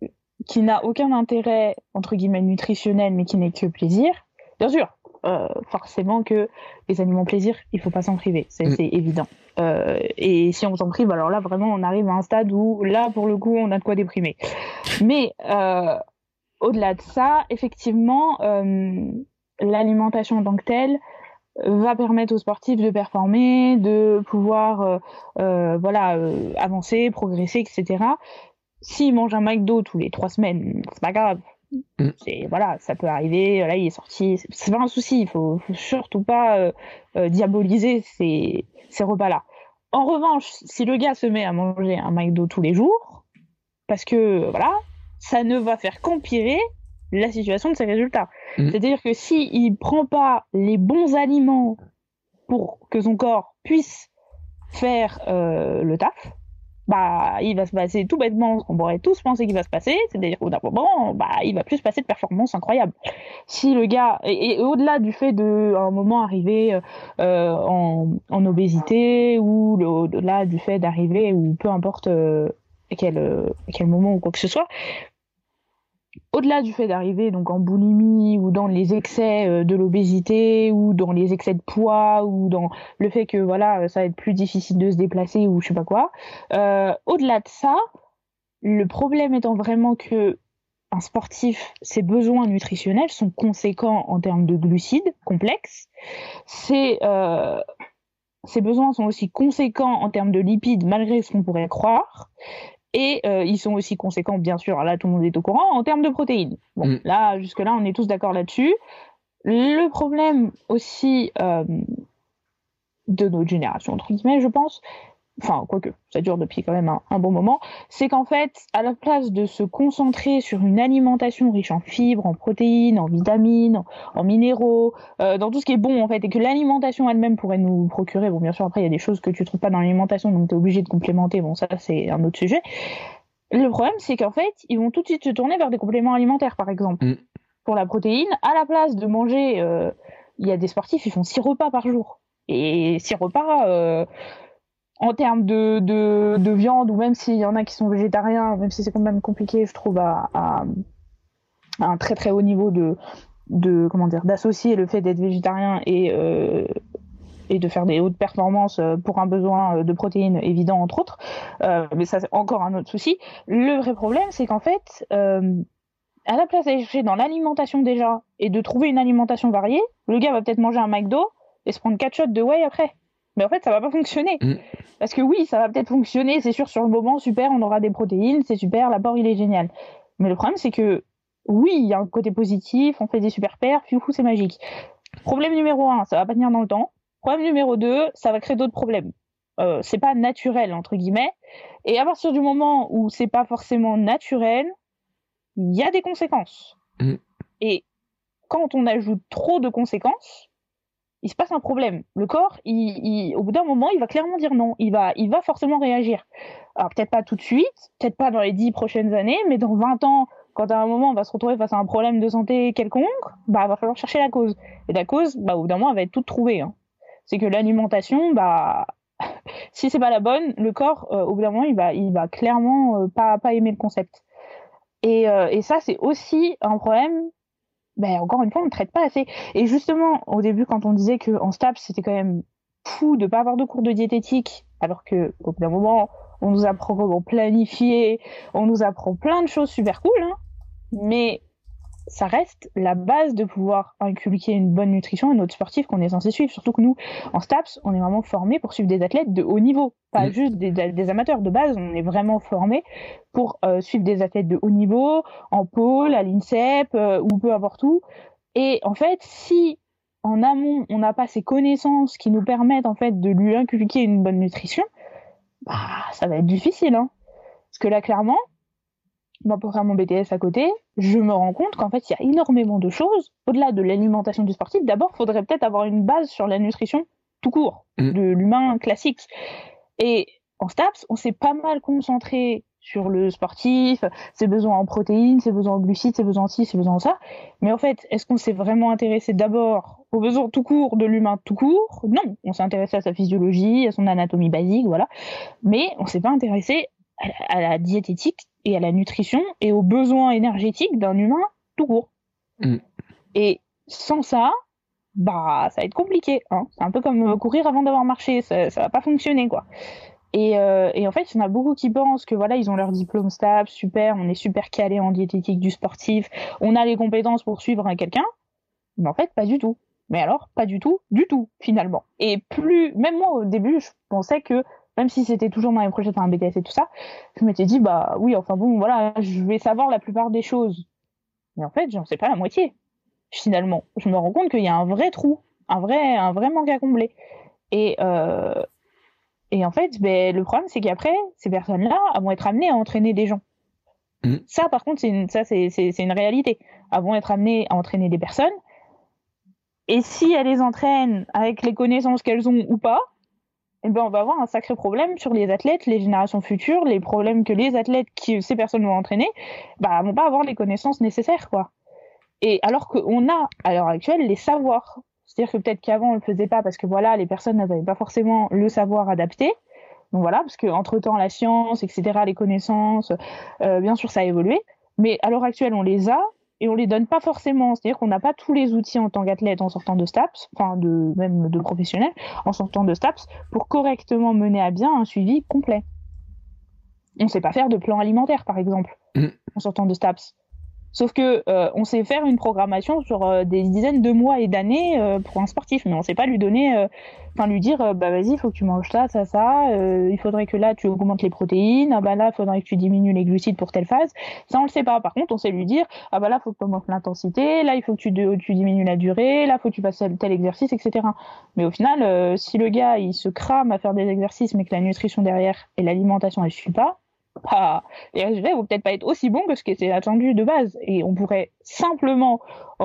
qui n'a aucun intérêt, entre guillemets, nutritionnel, mais qui n'est que plaisir, bien sûr, forcément que les aliments plaisir, il faut pas s'en priver, c'est évident. Et si on s'en prive, alors là, vraiment, on arrive à un stade où, là, pour le coup, on a de quoi déprimer. Mais au-delà de ça, effectivement, l'alimentation en tant que telle va permettre aux sportifs de performer, de pouvoir avancer, progresser, etc. S'ils mangent un McDo tous les 3 semaines, c'est pas grave. Ça peut arriver, là il est sorti, c'est pas un souci, il faut surtout pas diaboliser ces repas-là. En revanche, si le gars se met à manger un McDo tous les jours, parce que ça ne va faire qu'empirer la situation de ses résultats. C'est-à-dire que s'il prend pas les bons aliments pour que son corps puisse faire le taf, il va se passer tout bêtement ce qu'on pourrait tous penser qu'il va se passer, c'est-à-dire qu'au d'un moment, il va plus se passer de performances incroyables. Si le gars, et au-delà du fait de, à un moment, arriver en obésité, ou au-delà du fait d'arriver, ou peu importe à quel moment ou quoi que ce soit, au-delà du fait d'arriver donc en boulimie ou dans les excès de l'obésité ou dans les excès de poids ou dans le fait que ça va être plus difficile de se déplacer ou je sais pas quoi, au-delà de ça, le problème étant vraiment que un sportif, ses besoins nutritionnels sont conséquents en termes de glucides complexes, ses besoins sont aussi conséquents en termes de lipides malgré ce qu'on pourrait croire. Et ils sont aussi conséquents, bien sûr, là tout le monde est au courant, en termes de protéines. Bon, là, jusque-là, on est tous d'accord là-dessus. Le problème aussi de notre génération, entre guillemets, je pense, enfin, quoique, ça dure depuis quand même un bon moment, c'est qu'en fait, à la place de se concentrer sur une alimentation riche en fibres, en protéines, en vitamines, en minéraux, dans tout ce qui est bon, en fait, et que l'alimentation elle-même pourrait nous procurer, bon, bien sûr, après, il y a des choses que tu trouves pas dans l'alimentation, donc t'es obligé de complémenter, bon, ça, c'est un autre sujet. Le problème, c'est qu'en fait, ils vont tout de suite se tourner vers des compléments alimentaires, par exemple. Pour la protéine, à la place de manger, il y a des sportifs, ils font 6 repas par jour. Et 6 repas, en termes de viande, ou même s'il y en a qui sont végétariens, même si c'est quand même compliqué, je trouve, à un très très haut niveau d'associer le fait d'être végétarien et de faire des hautes performances pour un besoin de protéines évident, entre autres. Mais ça, c'est encore un autre souci. Le vrai problème, c'est qu'en fait, à la place d'aller chercher dans l'alimentation déjà et de trouver une alimentation variée, le gars va peut-être manger un McDo et se prendre 4 shots de whey après. Mais en fait, ça va pas fonctionner. Parce que oui, ça va peut-être fonctionner, c'est sûr, sur le moment, super, on aura des protéines, c'est super, l'apport, il est génial. Mais le problème, c'est que, oui, il y a un côté positif, on fait des super perfs, c'est magique. Problème numéro 1, ça va pas tenir dans le temps. Problème numéro 2, ça va créer d'autres problèmes. C'est pas naturel, entre guillemets. Et à partir du moment où c'est pas forcément naturel, il y a des conséquences. Et quand on ajoute trop de conséquences, il se passe un problème. Le corps, au bout d'un moment, il va clairement dire non. Il va forcément réagir. Alors peut-être pas tout de suite, peut-être pas dans les 10 prochaines années, mais dans 20 ans, quand à un moment on va se retrouver face à un problème de santé quelconque, il va falloir chercher la cause. Et la cause, au bout d'un moment, elle va être toute trouvée. C'est que l'alimentation, si c'est pas la bonne, le corps, au bout d'un moment, il va clairement pas aimer le concept. Et ça, c'est aussi un problème. Encore une fois, on ne traite pas assez. Et justement, au début, quand on disait qu'en STAPS, c'était quand même fou de ne pas avoir de cours de diététique, alors qu'au bout d'un moment, on nous apprend comment planifier, on nous apprend plein de choses super cool, mais ça reste la base de pouvoir inculquer une bonne nutrition à notre sportif qu'on est censé suivre. Surtout que nous, en STAPS, on est vraiment formés pour suivre des athlètes de haut niveau, pas juste des amateurs. De base, on est vraiment formés pour suivre des athlètes de haut niveau, en pôle, à l'INSEP, ou peu importe où. Et en fait, si en amont, on n'a pas ces connaissances qui nous permettent en fait de lui inculquer une bonne nutrition, ça va être difficile. Parce que là, clairement, pour faire mon BTS à côté, je me rends compte qu'en fait, il y a énormément de choses. Au-delà de l'alimentation du sportif, d'abord, il faudrait peut-être avoir une base sur la nutrition tout court, de l'humain classique. Et en STAPS, on s'est pas mal concentré sur le sportif, ses besoins en protéines, ses besoins en glucides, ses besoins en ci, ses besoins en ça. Mais en fait, est-ce qu'on s'est vraiment intéressé d'abord aux besoins tout court de l'humain tout court ? Non, on s'est intéressé à sa physiologie, à son anatomie basique, voilà. Mais on s'est pas intéressé à la diététique et à la nutrition et aux besoins énergétiques d'un humain tout court. Et sans ça, ça va être compliqué. Hein. C'est un peu comme courir avant d'avoir marché, ça va pas fonctionner, quoi. Et en fait, il y en a beaucoup qui pensent que voilà, ils ont leur diplôme STAPS, super, on est super calé en diététique du sportif, on a les compétences pour suivre quelqu'un. Mais en fait, pas du tout. Mais alors, pas du tout, finalement. Et même moi, au début, je pensais que, même si c'était toujours dans les projets d'un BTS et tout ça, je m'étais dit, oui, enfin bon, voilà, je vais savoir la plupart des choses. Mais en fait, j'en sais pas la moitié, finalement. Je me rends compte qu'il y a un vrai trou, un vrai manque à combler. Et en fait, le problème, c'est qu'après, ces personnes-là vont être amenées à entraîner des gens. Ça, par contre, c'est une réalité. Elles vont être amenées à entraîner des personnes. Et si elles les entraînent avec les connaissances qu'elles ont ou pas, on va avoir un sacré problème sur les athlètes, les générations futures, les problèmes que les athlètes que ces personnes vont entraîner, vont pas avoir les connaissances nécessaires, quoi. Et alors qu'on a, à l'heure actuelle, les savoirs. C'est-à-dire que peut-être qu'avant, on le faisait pas parce que voilà, les personnes n'avaient pas forcément le savoir adapté. Donc voilà, parce que entre-temps, la science, etc., les connaissances, bien sûr, ça a évolué. Mais à l'heure actuelle, on les a, et on les donne pas forcément. C'est-à-dire qu'on n'a pas tous les outils en tant qu'athlète en sortant de STAPS, même de professionnel, en sortant de STAPS, pour correctement mener à bien un suivi complet. On sait pas faire de plan alimentaire, par exemple, en sortant de STAPS. Sauf que on sait faire une programmation sur des dizaines de mois et d'années pour un sportif, mais on sait pas lui donner, lui dire vas-y, il faut que tu manges ça, il faudrait que là tu augmentes les protéines, là il faudrait que tu diminues les glucides pour telle phase. Ça on le sait pas. Par contre, on sait lui dire là il faut que tu augmentes l'intensité, là il faut que tu diminues la durée, là il faut que tu fasses tel exercice, etc. Mais au final, si le gars il se crame à faire des exercices, mais que la nutrition derrière et l'alimentation elle suit pas, les résultats vont peut-être pas être aussi bons que ce qui était attendu de base. Et on pourrait simplement,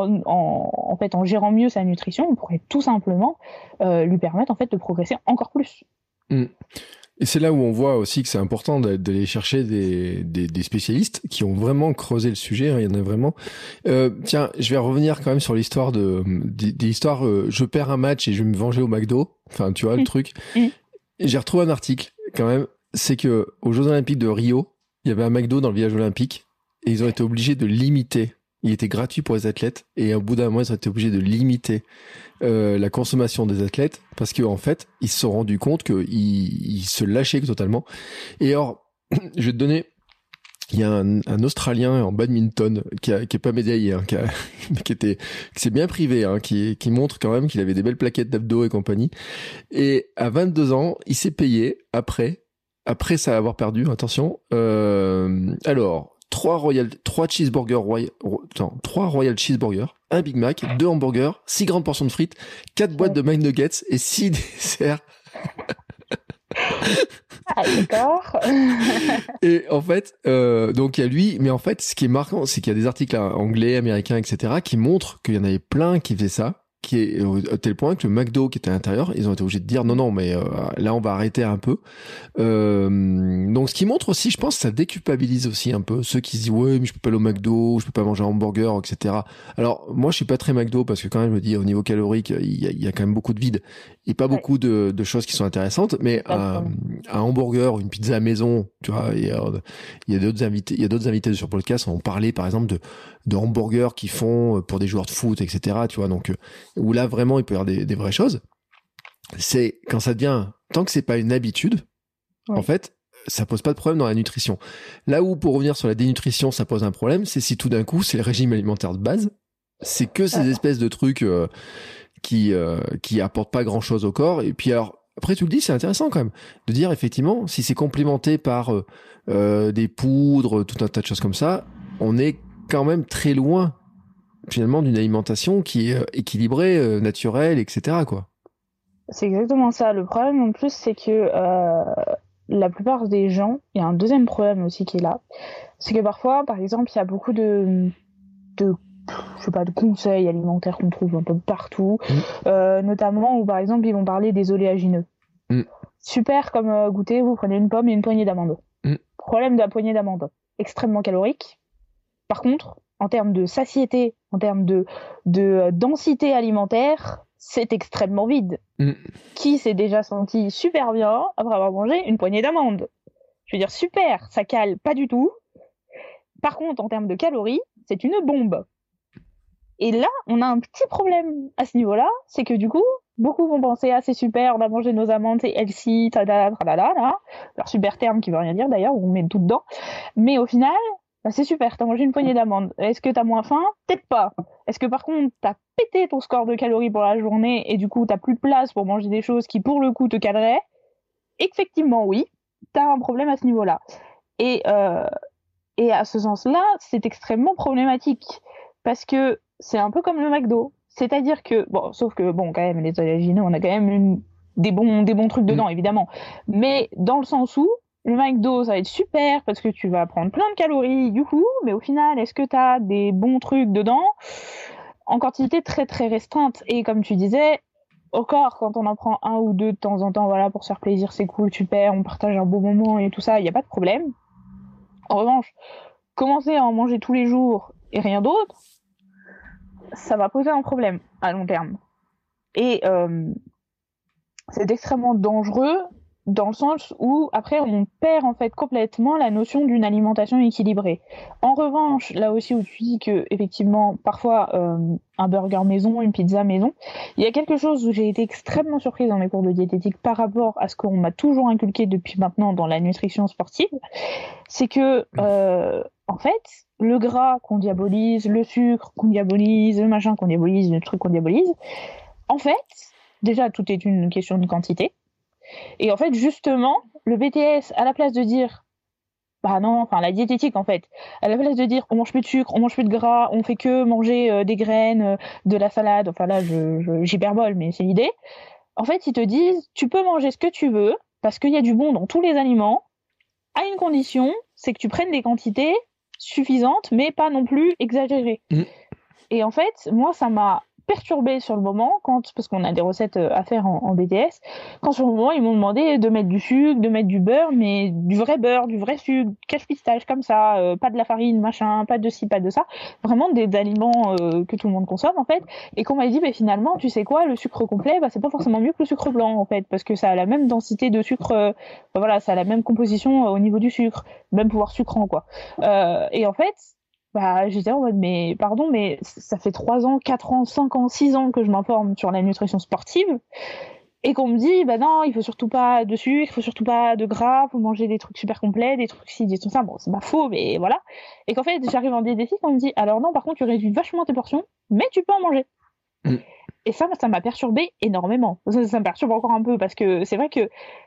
en gérant mieux sa nutrition, on pourrait tout simplement lui permettre en fait de progresser encore plus. Et c'est là où on voit aussi que c'est important d'aller chercher des spécialistes qui ont vraiment creusé le sujet. Hein, il y en a vraiment. Tiens, je vais revenir quand même sur l'histoire des histoires. Je perds un match et je vais me venger au McDo. Enfin, tu vois le truc. J'ai retrouvé un article quand même. C'est que aux Jeux Olympiques de Rio, il y avait un McDo dans le village olympique et ils ont été obligés de limiter. Il était gratuit pour les athlètes et au bout d'un moment, ils ont été obligés de limiter la consommation des athlètes parce qu'en fait, ils se sont rendus compte qu'ils se lâchaient totalement. Et alors, je vais te donner, il y a un Australien en badminton qui est pas médaillé, hein, qui s'est bien privé, hein, qui montre quand même qu'il avait des belles plaquettes d'abdos et compagnie. Et à 22 ans, il s'est payé après ça avoir perdu, attention. Alors, 3 Royal Cheeseburgers, 3 Royal Cheeseburgers, un Big Mac, 2 hamburgers, 6 grandes portions de frites, 4 boîtes de McNuggets et 6 desserts. D'accord. Et en fait, donc il y a lui, mais en fait, ce qui est marquant, c'est qu'il y a des articles anglais, américains, etc., qui montrent qu'il y en avait plein qui faisaient ça, qui est à tel point que le McDo qui était à l'intérieur, ils ont été obligés de dire non, mais là on va arrêter un peu. Donc ce qui montre aussi, je pense, ça déculpabilise aussi un peu ceux qui se disent ouais mais je peux pas aller au McDo, je peux pas manger un hamburger, etc. Alors moi je suis pas très McDo parce que quand même je me dis au niveau calorique il y a quand même beaucoup de vide et pas beaucoup de choses qui sont intéressantes, mais un hamburger, une pizza à maison, tu vois, il y a d'autres invités sur le podcast ont parlé par exemple de hamburgers qu'ils font pour des joueurs de foot, etc. Tu vois, donc où là vraiment il peut y avoir des vraies choses. C'est quand ça devient, tant que c'est pas une habitude, en fait, ça pose pas de problème dans la nutrition. Là où pour revenir sur la dénutrition, ça pose un problème, c'est si tout d'un coup c'est le régime alimentaire de base, c'est que ces espèces de trucs qui apportent pas grand chose au corps. Et puis alors après tu le dis, c'est intéressant quand même de dire effectivement si c'est complémenté par des poudres, tout un tas de choses comme ça, on est quand même très loin finalement d'une alimentation qui est équilibrée, naturelle, etc. quoi. C'est exactement ça. Le problème en plus, c'est que la plupart des gens, il y a un deuxième problème aussi qui est là, c'est que parfois, par exemple, il y a beaucoup de conseils alimentaires qu'on trouve un peu partout, notamment où par exemple ils vont parler des oléagineux. Super comme goûter, vous prenez une pomme et une poignée d'amandes. Problème de la poignée d'amandes, extrêmement calorique. Par contre, en termes de satiété, en termes de densité alimentaire, c'est extrêmement vide. Qui s'est déjà senti super bien après avoir mangé une poignée d'amandes? Je veux dire, super, ça cale pas du tout, Par contre, en termes de calories, c'est une bombe. Et là, on a un petit problème à ce niveau-là, c'est que du coup, beaucoup vont penser « Ah, c'est super, on a mangé nos amandes, c'est healthy, tralala, tralala, là. » Leur super terme qui veut rien dire d'ailleurs, on met tout dedans. Mais au final, bah, c'est super, t'as mangé une poignée d'amandes. Est-ce que t'as moins faim? Peut-être pas. Est-ce que par contre, t'as pété ton score de calories pour la journée et du coup, t'as plus de place pour manger des choses qui, pour le coup, te caleraient? Effectivement, oui, t'as un problème à ce niveau-là. Et à ce sens-là, c'est extrêmement problématique. Parce que c'est un peu comme le McDo. C'est-à-dire que, bon, sauf que, bon, quand même, les oléagineux, on a quand même des bons trucs dedans, évidemment. Mais dans le sens où, le McDo, ça va être super parce que tu vas prendre plein de calories, youhou, mais au final, est-ce que t'as des bons trucs dedans? En quantité très très restreinte. Et comme tu disais, encore, quand on en prend un ou deux de temps en temps, voilà, pour se faire plaisir, c'est cool, super, on partage un bon moment et tout ça, il n'y a pas de problème. En revanche, commencer à en manger tous les jours et rien d'autre, ça va poser un problème à long terme. Et c'est extrêmement dangereux dans le sens où après on perd en fait complètement la notion d'une alimentation équilibrée. En revanche, là aussi où tu dis que effectivement parfois un burger maison, une pizza maison, il y a quelque chose où j'ai été extrêmement surprise dans mes cours de diététique par rapport à ce qu'on m'a toujours inculqué depuis maintenant dans la nutrition sportive, c'est que en fait le gras qu'on diabolise, le sucre qu'on diabolise, le machin qu'on diabolise, le truc qu'on diabolise, en fait déjà tout est une question de quantité. Et en fait, justement, le BTS, à la place de dire, bah non, enfin la diététique en fait, à la place de dire on mange plus de sucre, on mange plus de gras, on fait que manger des graines, de la salade, enfin là j'hyperbole, mais c'est l'idée. En fait, ils te disent, tu peux manger ce que tu veux, parce qu'il y a du bon dans tous les aliments, à une condition, c'est que tu prennes des quantités suffisantes, mais pas non plus exagérées. Et en fait, moi, ça m'a perturbée sur le moment, parce qu'on a des recettes à faire en BTS, quand sur le moment ils m'ont demandé de mettre du sucre, de mettre du beurre, mais du vrai sucre, cache-pistache comme ça, pas de la farine, machin, pas de ci, pas de ça, vraiment des aliments que tout le monde consomme en fait, et qu'on m'a dit bah, finalement tu sais quoi, le sucre complet bah, c'est pas forcément mieux que le sucre blanc en fait, parce que ça a la même densité de sucre, bah, voilà, ça a la même composition au niveau du sucre, même pouvoir sucrant quoi. Et en fait bah, j'étais en mode, mais pardon, mais ça fait 3 ans, 4 ans, 5 ans, 6 ans que je m'informe sur la nutrition sportive et qu'on me dit, bah non, il faut surtout pas de sucre, il faut surtout pas de gras, faut manger des trucs super complets, des trucs ci, des trucs ça. Bon, c'est pas faux, mais voilà. Et qu'en fait, j'arrive en diététique, on me dit, alors non, par contre, tu réduis vachement tes portions, mais tu peux en manger. Et ça m'a perturbé énormément. Ça me perturbe encore un peu parce que c'est vrai que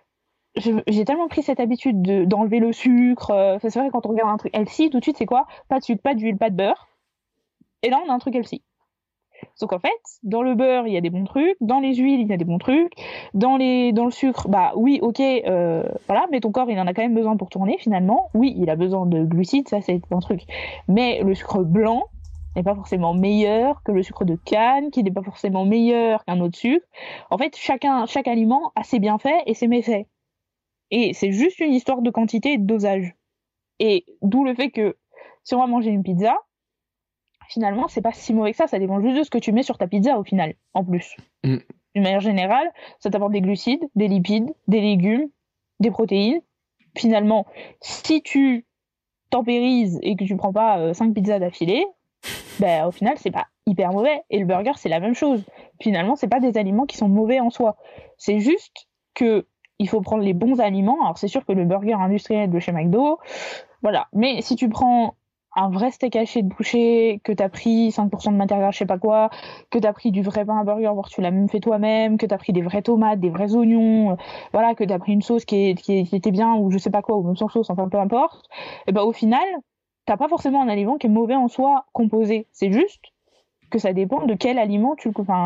j'ai tellement pris cette habitude d'enlever le sucre. C'est vrai que quand on regarde un truc healthy, tout de suite, c'est quoi? Pas de sucre, pas d'huile, pas de beurre. Et là, on a un truc healthy. Sauf qu'en fait, dans le beurre, il y a des bons trucs. Dans les huiles, il y a des bons trucs. Dans le sucre, bah oui, ok, voilà, mais ton corps, il en a quand même besoin pour tourner, finalement. Oui, il a besoin de glucides, ça, c'est un truc. Mais le sucre blanc n'est pas forcément meilleur que le sucre de canne, qui n'est pas forcément meilleur qu'un autre sucre. En fait, chaque aliment a ses bienfaits et ses méfaits. Et c'est juste une histoire de quantité et de dosage. Et d'où le fait que si on va manger une pizza, finalement, c'est pas si mauvais que ça dépend juste de ce que tu mets sur ta pizza au final, en plus. D'une manière générale, ça t'apporte des glucides, des lipides, des légumes, des protéines. Finalement, si tu tempérises et que tu prends pas 5 pizzas d'affilée, ben, au final, c'est pas hyper mauvais. Et le burger, c'est la même chose. Finalement, c'est pas des aliments qui sont mauvais en soi. C'est juste que il faut prendre les bons aliments. Alors, c'est sûr que le burger industriel de chez McDo, voilà. Mais si tu prends un vrai steak haché de boucher, que t'as pris 5% de matière grasse, je sais pas quoi, que t'as pris du vrai pain à burger, voire tu l'as même fait toi-même, que t'as pris des vraies tomates, des vrais oignons, voilà, que t'as pris une sauce qui était bien, ou je sais pas quoi, ou même sans sauce, enfin peu importe, et ben au final, t'as pas forcément un aliment qui est mauvais en soi composé. C'est juste que ça dépend de quel aliment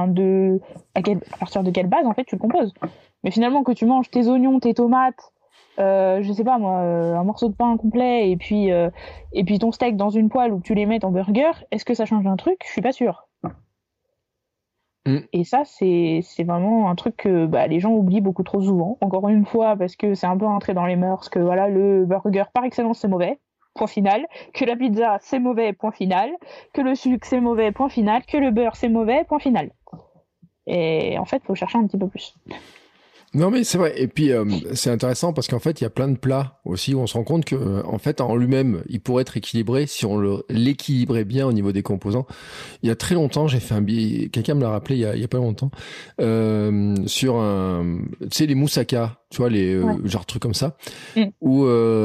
à partir de quelle base en fait tu le composes. Mais finalement, que tu manges tes oignons, tes tomates, je sais pas moi, un morceau de pain complet et puis ton steak dans une poêle ou que tu les mettes en burger, est-ce que ça change un truc? Je suis pas sûre. Et ça, c'est vraiment un truc que les gens oublient beaucoup trop souvent. Encore une fois, parce que c'est un peu entré dans les mœurs que voilà, le burger par excellence c'est mauvais. Point final, que la pizza c'est mauvais, point final, que le sucre c'est mauvais, point final, que le beurre c'est mauvais, point final. Et en fait, faut chercher un petit peu plus. Non mais c'est vrai. Et puis c'est intéressant parce qu'en fait il y a plein de plats aussi où on se rend compte que en fait en lui-même il pourrait être équilibré si on l'équilibrait bien au niveau des composants. Il y a très longtemps j'ai fait un billet, quelqu'un me l'a rappelé il y a pas longtemps sur un, tu sais les moussaka, tu vois les Ouais. genre trucs comme ça Mm. où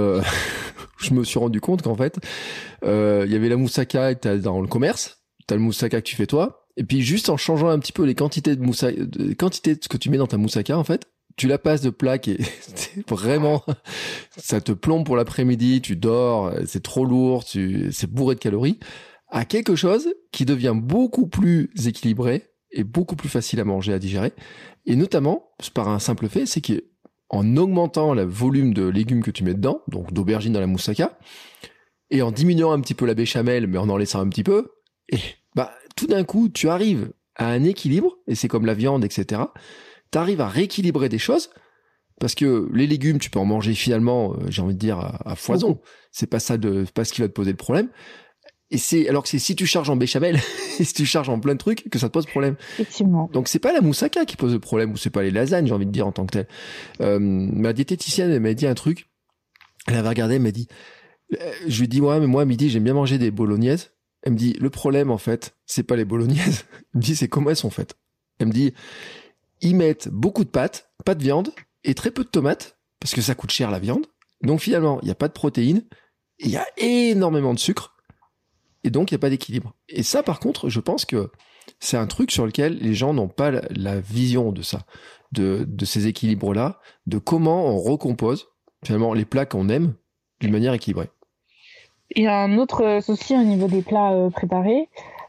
je me suis rendu compte qu'en fait il y avait la moussaka que t'as dans le commerce, t'as le moussaka que tu fais toi. Et puis juste en changeant un petit peu les quantités quantité de ce que tu mets dans ta moussaka en fait, tu la passes de plaque et c'est vraiment, ça te plombe pour l'après-midi, tu dors, c'est trop lourd, c'est bourré de calories, à quelque chose qui devient beaucoup plus équilibré et beaucoup plus facile à manger, à digérer. Et notamment, par un simple fait, c'est qu'en augmentant le volume de légumes que tu mets dedans, donc d'aubergines dans la moussaka, et en diminuant un petit peu la béchamel, mais en laissant un petit peu, et bah tout d'un coup, tu arrives à un équilibre, et c'est comme la viande, etc. Tu arrives à rééquilibrer des choses, parce que les légumes, tu peux en manger finalement, j'ai envie de dire, à foison. Beaucoup. C'est pas ça pas ce qui va te poser le problème. Et c'est, alors que c'est si tu charges en béchamel, et si tu charges en plein de trucs, que ça te pose problème. Effectivement. Donc c'est pas la moussaka qui pose le problème, ou c'est pas les lasagnes, j'ai envie de dire, en tant que tel. Ma diététicienne, elle m'a dit un truc, elle avait regardé, elle m'a dit, je lui ai dit, ouais, mais moi, à midi, j'aime bien manger des bolognaises. Elle me dit, le problème, en fait, c'est pas les bolognaises. Elle me dit, c'est comment elles sont faites. Elle me dit, ils mettent beaucoup de pâtes, pas de viande, et très peu de tomates, parce que ça coûte cher la viande. Donc finalement, il n'y a pas de protéines, et il y a énormément de sucre, et donc il n'y a pas d'équilibre. Et ça, par contre, je pense que c'est un truc sur lequel les gens n'ont pas la vision de ça, de ces équilibres-là, de comment on recompose finalement les plats qu'on aime d'une manière équilibrée. Il y a un autre souci au niveau des plats préparés,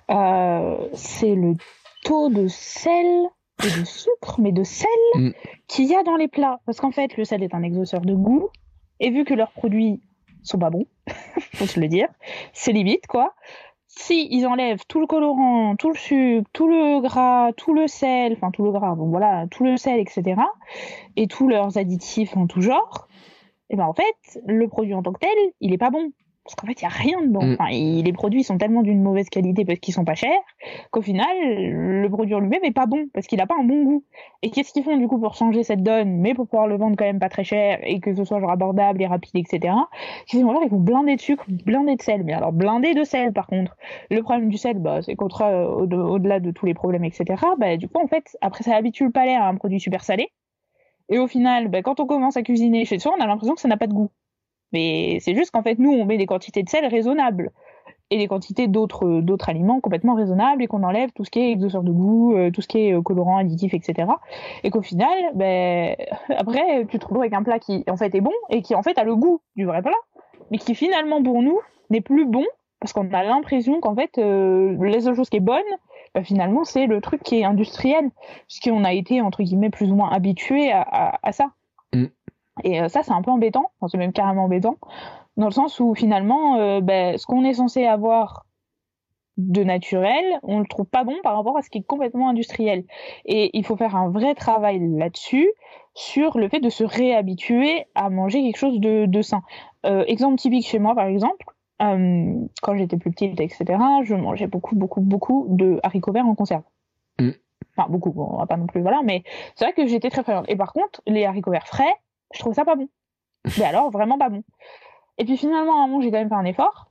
c'est le taux de sel et de sucre, mais de sel Mm. qu'il y a dans les plats. Parce qu'en fait, le sel est un exhausteur de goût, et vu que leurs produits sont pas bons, faut se le dire, c'est limite, quoi. Si ils enlèvent tout le colorant, tout le sucre, tout le gras, tout le sel, enfin tout le gras, bon voilà, tout le sel, etc., et tous leurs additifs en tout genre, et ben en fait, le produit en tant que tel, il est pas bon. Parce qu'en fait, il y a rien dedans. Mm. Enfin, les produits sont tellement d'une mauvaise qualité parce qu'ils sont pas chers qu'au final, le produit en lui-même est pas bon parce qu'il a pas un bon goût. Et qu'est-ce qu'ils font du coup pour changer cette donne, mais pour pouvoir le vendre quand même pas très cher et que ce soit genre abordable et rapide, etc. Ils vont ils vont blinder de sucre, blinder de sel. Mais alors blinder de sel, par contre, le problème du sel, bah, c'est au-delà de tous les problèmes, etc. Bah, du coup, en fait, après ça habitue le palais à un produit super salé. Et au final, bah, quand on commence à cuisiner chez soi, on a l'impression que ça n'a pas de goût. Mais c'est juste qu'en fait, nous, on met des quantités de sel raisonnables et des quantités d'autres aliments complètement raisonnables et qu'on enlève tout ce qui est exhausteur de goût, tout ce qui est colorant, additif, etc. Et qu'au final, ben, après, tu te retrouves avec un plat qui, en fait, est bon et qui, en fait, a le goût du vrai plat, mais qui, finalement, pour nous, n'est plus bon parce qu'on a l'impression qu'en fait, la seule chose qui est bonne, ben, finalement, c'est le truc qui est industriel, puisqu'on a été, entre guillemets, plus ou moins habitué à ça. Mm. Et ça, c'est un peu embêtant, enfin, c'est même carrément embêtant, dans le sens où finalement, ce qu'on est censé avoir de naturel, on le trouve pas bon par rapport à ce qui est complètement industriel. Et il faut faire un vrai travail là-dessus, sur le fait de se réhabituer à manger quelque chose de sain. Exemple typique chez moi, par exemple, quand j'étais plus petite, etc., je mangeais beaucoup de haricots verts en conserve. Mm. Enfin, beaucoup, bon, on va pas non plus, voilà, mais c'est vrai que j'étais très friande. Et par contre, les haricots verts frais, je trouve ça pas bon. Mais alors, vraiment pas bon. Et puis finalement, à un moment, j'ai quand même fait un effort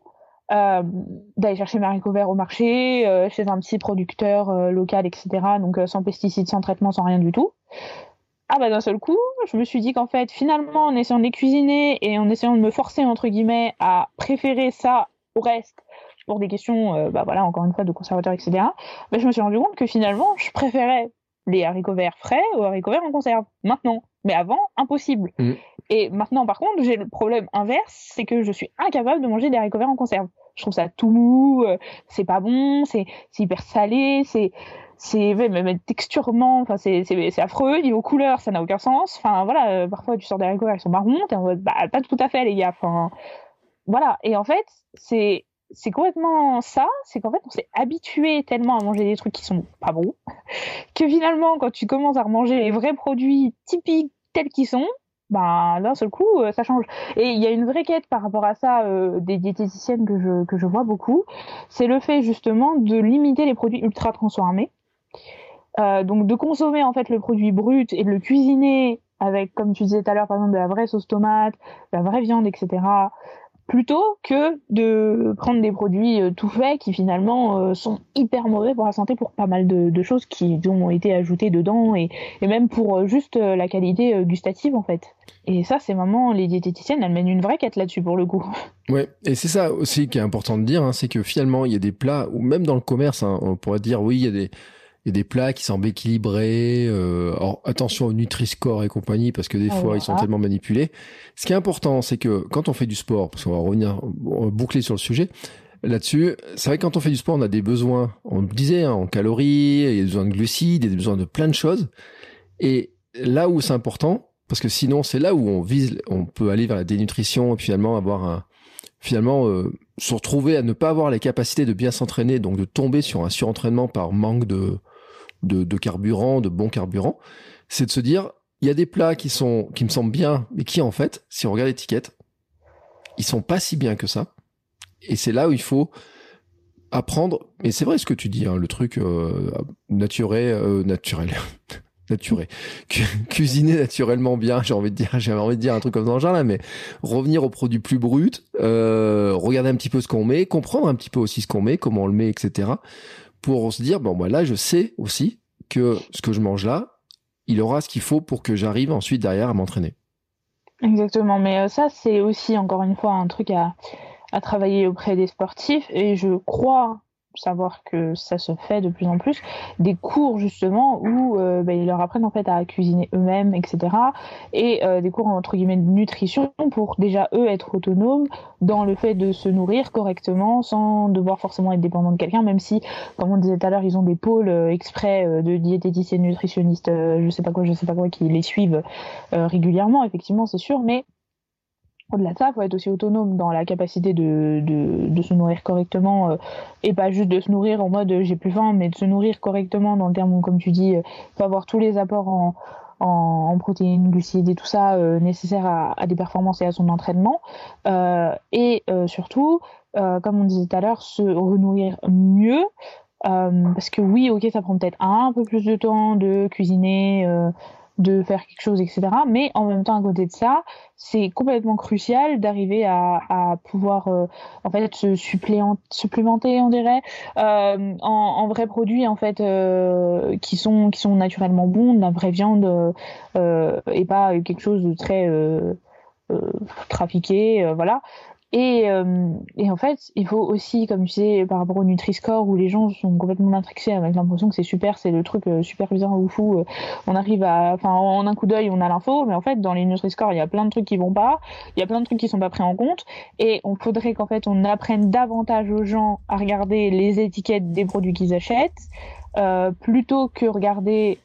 d'aller chercher mes haricots verts au marché, chez un petit producteur local, etc. Donc sans pesticides, sans traitement, sans rien du tout. Ah bah d'un seul coup, je me suis dit qu'en fait, finalement, en essayant de les cuisiner et en essayant de me forcer, entre guillemets, à préférer ça au reste, pour des questions, bah voilà, encore une fois, de conservateurs, etc., bah, je me suis rendu compte que finalement, je préférais les haricots verts frais aux haricots verts en conserve. Maintenant. Mais avant, impossible. Mm. Et maintenant, par contre, j'ai le problème inverse, c'est que je suis incapable de manger des haricots verts en conserve. Je trouve ça tout mou, c'est pas bon, c'est hyper salé, même texturement, enfin c'est affreux. Niveau couleur, ça n'a aucun sens. Enfin voilà, parfois tu sors des haricots verts, ils sont marrons, t'es en mode bah pas tout à fait les gars. Enfin voilà. Et en fait, c'est complètement ça, c'est qu'en fait on s'est habitué tellement à manger des trucs qui sont pas bons que finalement quand tu commences à remanger les vrais produits typiques tels qu'ils sont, ben d'un seul coup ça change. Et il y a une vraie quête par rapport à ça des diététiciennes que je vois beaucoup, c'est le fait justement de limiter les produits ultra transformés Donc de consommer en fait le produit brut et de le cuisiner avec, comme tu disais tout à l'heure, par exemple de la vraie sauce tomate, de la vraie viande, etc., plutôt que de prendre des produits tout faits qui finalement sont hyper mauvais pour la santé pour pas mal de choses qui ont été ajoutées dedans et même pour juste la qualité gustative en fait. Et ça, c'est vraiment, les diététiciennes, elles mènent une vraie quête là-dessus pour le coup. Ouais, et c'est ça aussi qui est important de dire, hein, c'est que finalement, il y a des plats, ou même dans le commerce, hein, on pourrait dire, oui, il y a des plats qui semblent équilibrés. Alors attention au Nutri-Score et compagnie, parce que des fois, ils sont tellement manipulés. Ce qui est important, c'est que quand on fait du sport, parce qu'on va revenir, on va boucler sur le sujet, là-dessus, c'est vrai que quand on fait du sport, on a des besoins, on le disait, hein, en calories, il y a des besoins de glucides, il y a des besoins de plein de choses. Et là où c'est important, parce que sinon, c'est là où on vise, on peut aller vers la dénutrition et finalement se retrouver à ne pas avoir les capacités de bien s'entraîner, donc de tomber sur un surentraînement par manque de carburant, de bon carburant, c'est de se dire, il y a des plats qui me semblent bien, mais qui en fait, si on regarde l'étiquette, ils sont pas si bien que ça. Et c'est là où il faut apprendre, et c'est vrai ce que tu dis, hein, le truc naturel, cuisiner naturellement bien, j'ai envie de dire un truc comme dans le genre là, mais revenir aux produits plus bruts, regarder un petit peu ce qu'on met, comprendre un petit peu aussi ce qu'on met, comment on le met, etc. Pour se dire, bon, moi là, je sais aussi que ce que je mange là, il aura ce qu'il faut pour que j'arrive ensuite derrière à m'entraîner. Exactement, mais ça, c'est aussi, encore une fois, un truc à travailler auprès des sportifs, et je crois savoir que ça se fait de plus en plus, des cours justement où ils leur apprennent en fait à cuisiner eux-mêmes, etc. Et des cours entre guillemets de nutrition pour déjà eux être autonomes dans le fait de se nourrir correctement sans devoir forcément être dépendant de quelqu'un, même si, comme on disait tout à l'heure, ils ont des pôles exprès de diététiciens, nutritionnistes, je sais pas quoi, qui les suivent régulièrement, effectivement, c'est sûr, mais au-delà de ça, il faut être aussi autonome dans la capacité de se nourrir correctement et pas juste de se nourrir en mode j'ai plus faim, mais de se nourrir correctement dans le terme où, comme tu dis, faut avoir tous les apports en protéines, glucides et tout ça nécessaires à des performances et à son entraînement. Surtout, comme on disait tout à l'heure, se renourrir mieux. Parce que oui, ok, ça prend peut-être un peu plus de temps de cuisiner, de faire quelque chose, etc. Mais en même temps, à côté de ça, c'est complètement crucial d'arriver à pouvoir en fait se supplémenter, on dirait, en vrais produits en fait qui sont naturellement bons, de la vraie viande et pas quelque chose de très trafiqué, voilà. Et en fait, il faut aussi, comme tu sais, par rapport au Nutri-Score, où les gens sont complètement matrixés avec l'impression que c'est super, c'est le truc super bizarre ou fou. On arrive enfin, en un coup d'œil, on a l'info, mais en fait, dans les Nutri-Score, il y a plein de trucs qui vont pas, il y a plein de trucs qui sont pas pris en compte, et on faudrait qu'en fait, on apprenne davantage aux gens à regarder les étiquettes des produits qu'ils achètent, plutôt que regarder,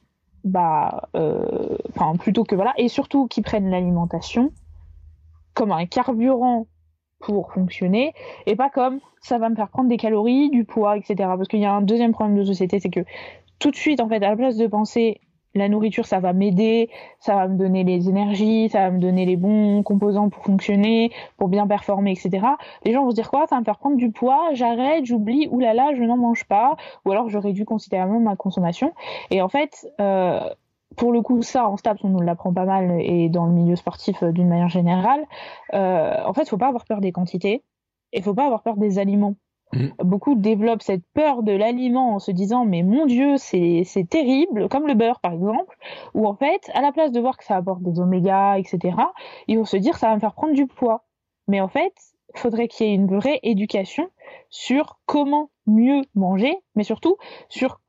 plutôt que voilà, et surtout qu'ils prennent l'alimentation comme un carburant pour fonctionner et pas comme ça va me faire prendre des calories, du poids, etc. Parce qu'il y a un deuxième problème de société, c'est que tout de suite, en fait, à la place de penser la nourriture, ça va m'aider, ça va me donner les énergies, ça va me donner les bons composants pour fonctionner, pour bien performer, etc. Les gens vont se dire quoi? Ça va me faire prendre du poids, j'arrête, j'oublie, oulala, je n'en mange pas, ou alors je réduis considérablement ma consommation. Et en fait, pour le coup, ça, en STAPS, on nous l'apprend pas mal, et dans le milieu sportif d'une manière générale. En fait, il ne faut pas avoir peur des quantités, et il ne faut pas avoir peur des aliments. Beaucoup développent cette peur de l'aliment en se disant mais mon Dieu, c'est terrible, comme le beurre par exemple, où en fait, à la place de voir que ça apporte des oméga, etc., ils vont se dire ça va me faire prendre du poids. Mais en fait, il faudrait qu'il y ait une vraie éducation sur comment mieux manger, mais surtout sur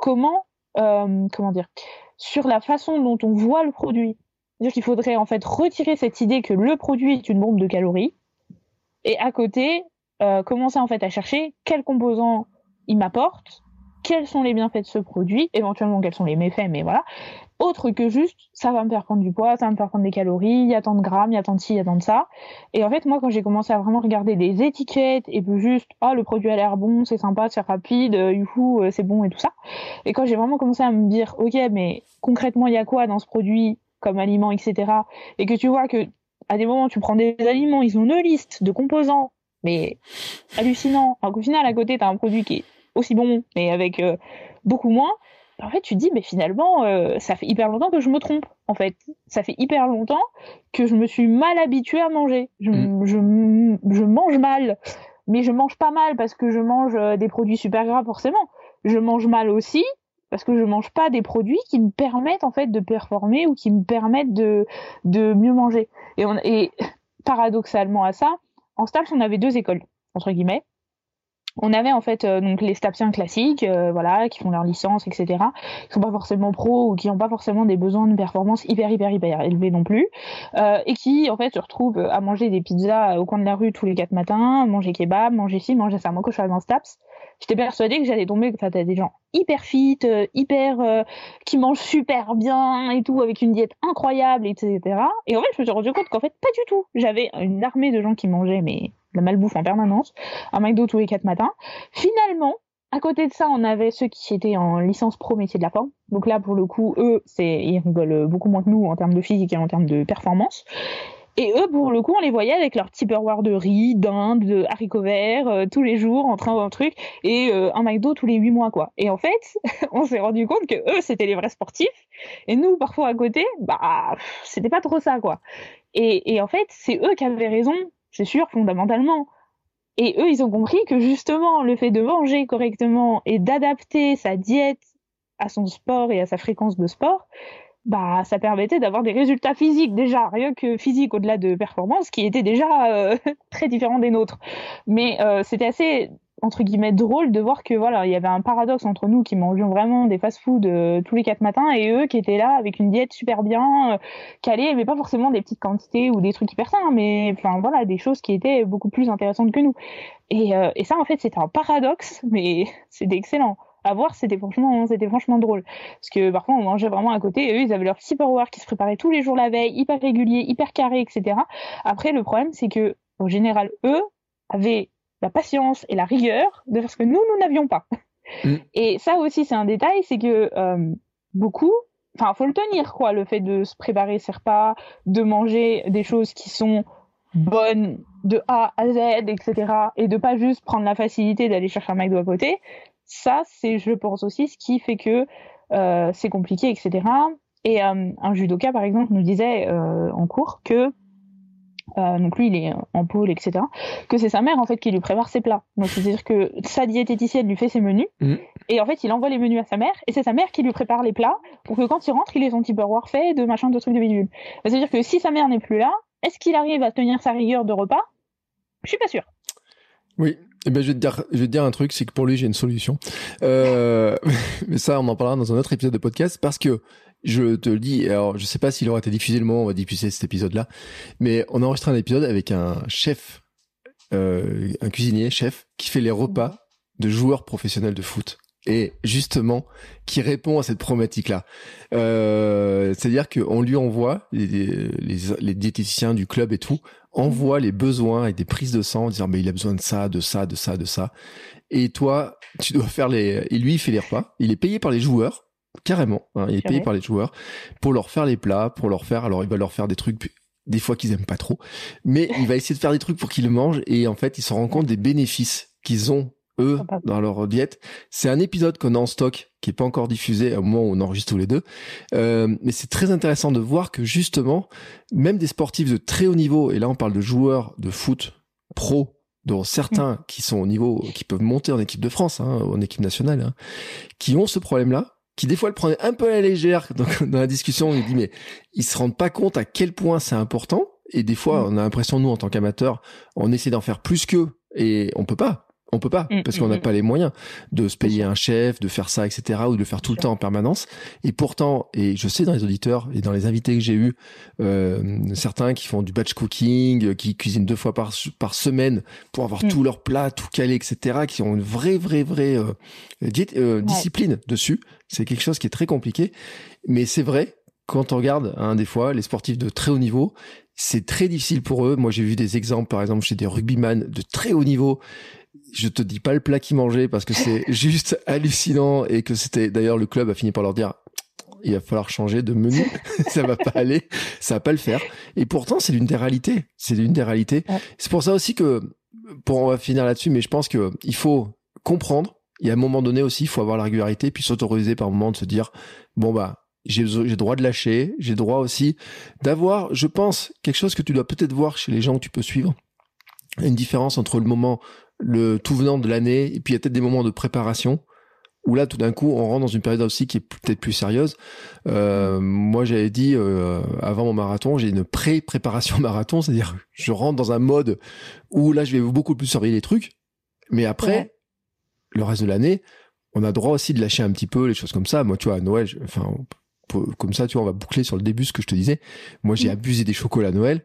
sur la façon dont on voit le produit. C'est-à-dire qu'il faudrait en fait retirer cette idée que le produit est une bombe de calories et à côté commencer en fait à chercher quels composants il m'apporte, quels sont les bienfaits de ce produit, éventuellement quels sont les méfaits, mais voilà. Autre que juste, ça va me faire prendre du poids, ça va me faire prendre des calories, il y a tant de grammes, il y a tant de ci, il y a tant de ça. Et en fait, moi, quand j'ai commencé à vraiment regarder les étiquettes et puis juste, le produit a l'air bon, c'est sympa, c'est rapide, youhou, c'est bon et tout ça. Et quand j'ai vraiment commencé à me dire, ok, mais concrètement, il y a quoi dans ce produit comme aliment, etc. Et que tu vois que à des moments, tu prends des aliments, ils ont une liste de composants, mais hallucinant. Alors qu'au final, à côté, t'as un produit qui est aussi bon, mais avec beaucoup moins. en fait, tu te dis, mais finalement, ça fait hyper longtemps que je me trompe, en fait. Ça fait hyper longtemps que je me suis mal habituée à manger. Je mange mal, mais je mange pas mal parce que je mange des produits super gras, forcément. Je mange mal aussi parce que je mange pas des produits qui me permettent, en fait, de performer ou qui me permettent de mieux manger. Et paradoxalement à ça, en STAPS, on avait 2 écoles, entre guillemets. On avait en fait donc les stapsiens classiques, voilà, qui font leur licence, etc., qui sont pas forcément pros ou qui ont pas forcément des besoins de performance hyper élevés non plus, et qui en fait se retrouvent à manger des pizzas au coin de la rue tous les 4 matins, manger kebab, manger ci, manger ça. Moi, quand je suis arrivée en Staps, j'étais persuadée que j'allais tomber face à des gens hyper fit, qui mangent super bien et tout, avec une diète incroyable, etc. Et en fait, je me suis rendu compte qu'en fait, pas du tout. J'avais une armée de gens qui mangeaient, mais la malbouffe en permanence, un McDo tous les 4 matins. Finalement, à côté de ça, on avait ceux qui étaient en licence pro métier de la forme. Donc là, pour le coup, eux, ils rigolent beaucoup moins que nous en termes de physique et en termes de performance. Et eux, pour le coup, on les voyait avec leur Tupperware de riz, d'Inde, de haricots verts, tous les jours, en train d'un truc, et un McDo tous les 8 mois, quoi. Et en fait, on s'est rendu compte que eux, c'était les vrais sportifs, et nous, parfois à côté, c'était pas trop ça, quoi. Et en fait, c'est eux qui avaient raison, c'est sûr, fondamentalement. Et eux, ils ont compris que justement, le fait de manger correctement et d'adapter sa diète à son sport et à sa fréquence de sport, ça permettait d'avoir des résultats physiques déjà, rien que physiques au-delà de performance, qui étaient déjà très différents des nôtres. Mais c'était assez, entre guillemets, drôle de voir que voilà, il y avait un paradoxe entre nous qui mangeons vraiment des fast-food tous les 4 matins et eux qui étaient là avec une diète super bien calée, mais pas forcément des petites quantités ou des trucs hyper sains, mais enfin voilà, des choses qui étaient beaucoup plus intéressantes que nous. Et ça, en fait, c'était un paradoxe, mais c'était excellent. À voir, c'était franchement drôle. Parce que parfois, on mangeait vraiment à côté, et eux, ils avaient leur petit Tupperware qui se préparait tous les jours la veille, hyper régulier, hyper carré, etc. Après, le problème, c'est que, en général, eux avaient la patience et la rigueur de faire ce que nous n'avions pas. Et ça aussi, c'est un détail, c'est que beaucoup, enfin, faut le tenir, quoi, le fait de se préparer ses repas, de manger des choses qui sont bonnes de A à Z, etc. Et de pas juste prendre la facilité d'aller chercher un McDo à côté. Ça, c'est, je pense aussi, ce qui fait que c'est compliqué, etc. Et un judoka, par exemple, nous disait en cours que, donc lui, il est en pôle, etc., que c'est sa mère, en fait, qui lui prépare ses plats. Donc, c'est-à-dire que sa diététicienne lui fait ses menus, et en fait, il envoie les menus à sa mère, et c'est sa mère qui lui prépare les plats, pour que quand il rentre, il ait son Tupperware fait de machin, de trucs, de bidule. C'est-à-dire que si sa mère n'est plus là, est-ce qu'il arrive à tenir sa rigueur de repas ? Je suis pas sûre. Oui. Eh ben, je vais te dire un truc, c'est que pour lui, j'ai une solution. Mais ça, on en parlera dans un autre épisode de podcast, parce que je te le dis, alors, je sais pas s'il aura été diffusé le moment où on va diffuser cet épisode-là, mais on a enregistré un épisode avec un chef, un cuisinier, chef, qui fait les repas de joueurs professionnels de foot. Et justement, qui répond à cette problématique-là. C'est-à-dire qu'on lui envoie, les diététiciens du club et tout, envoient les besoins et des prises de sang en disant, il a besoin de ça, de ça, de ça, de ça. Et toi, tu dois faire et lui, il fait les repas. Il est payé par les joueurs, carrément, hein, il est payé par les joueurs pour leur faire les plats, alors il va leur faire des trucs, des fois qu'ils aiment pas trop, mais il va essayer de faire des trucs pour qu'ils le mangent, et en fait, ils se rendent compte des bénéfices qu'ils ont eux, dans leur diète. C'est un épisode qu'on a en stock, qui est pas encore diffusé au moment où on enregistre tous les deux. Mais c'est très intéressant de voir que justement, même des sportifs de très haut niveau, et là on parle de joueurs de foot pro, dont certains qui sont au niveau, qui peuvent monter en équipe de France, hein, en équipe nationale, hein, qui ont ce problème-là, qui des fois le prenaient un peu à la légère. Donc dans la discussion, on lui dit, mais ils se rendent pas compte à quel point c'est important. Et des fois, on a l'impression, nous, en tant qu'amateurs, on essaie d'en faire plus qu'eux, et on peut pas, parce qu'on n'a pas les moyens de se payer un chef, de faire ça, etc., ou de le faire tout le temps en permanence. Et pourtant, et je sais dans les auditeurs et dans les invités que j'ai eus, certains qui font du batch cooking, qui cuisinent 2 fois par semaine pour avoir tous leurs plats, tout calé, etc., qui ont une vraie discipline dessus. C'est quelque chose qui est très compliqué. Mais c'est vrai, quand on regarde, des fois, les sportifs de très haut niveau, c'est très difficile pour eux. Moi, j'ai vu des exemples, par exemple, chez des rugbyman de très haut niveau. Je te dis pas le plat qu'ils mangeaient parce que c'est juste hallucinant, et que c'était, d'ailleurs, le club a fini par leur dire, il va falloir changer de menu. Ça va pas aller. Ça va pas le faire. Et pourtant, c'est l'une des réalités. Ouais. C'est pour ça aussi que, on va finir là-dessus, mais je pense que il faut comprendre il y a un moment donné aussi, il faut avoir la régularité, puis s'autoriser par moment de se dire, bon bah, j'ai droit de lâcher, j'ai droit aussi d'avoir, je pense, quelque chose que tu dois peut-être voir chez les gens que tu peux suivre, une différence entre le moment, le tout venant de l'année, et puis il y a peut-être des moments de préparation, où là, tout d'un coup, on rentre dans une période aussi qui est peut-être plus sérieuse. Moi, j'avais dit, avant mon marathon, j'ai une pré-préparation marathon, c'est-à-dire je rentre dans un mode où là, je vais beaucoup plus surveiller les trucs, mais après, le reste de l'année, on a droit aussi de lâcher un petit peu les choses comme ça. Moi, tu vois, à Noël, comme ça, tu vois, on va boucler sur le début ce que je te disais. Moi, j'ai abusé des chocolats à Noël.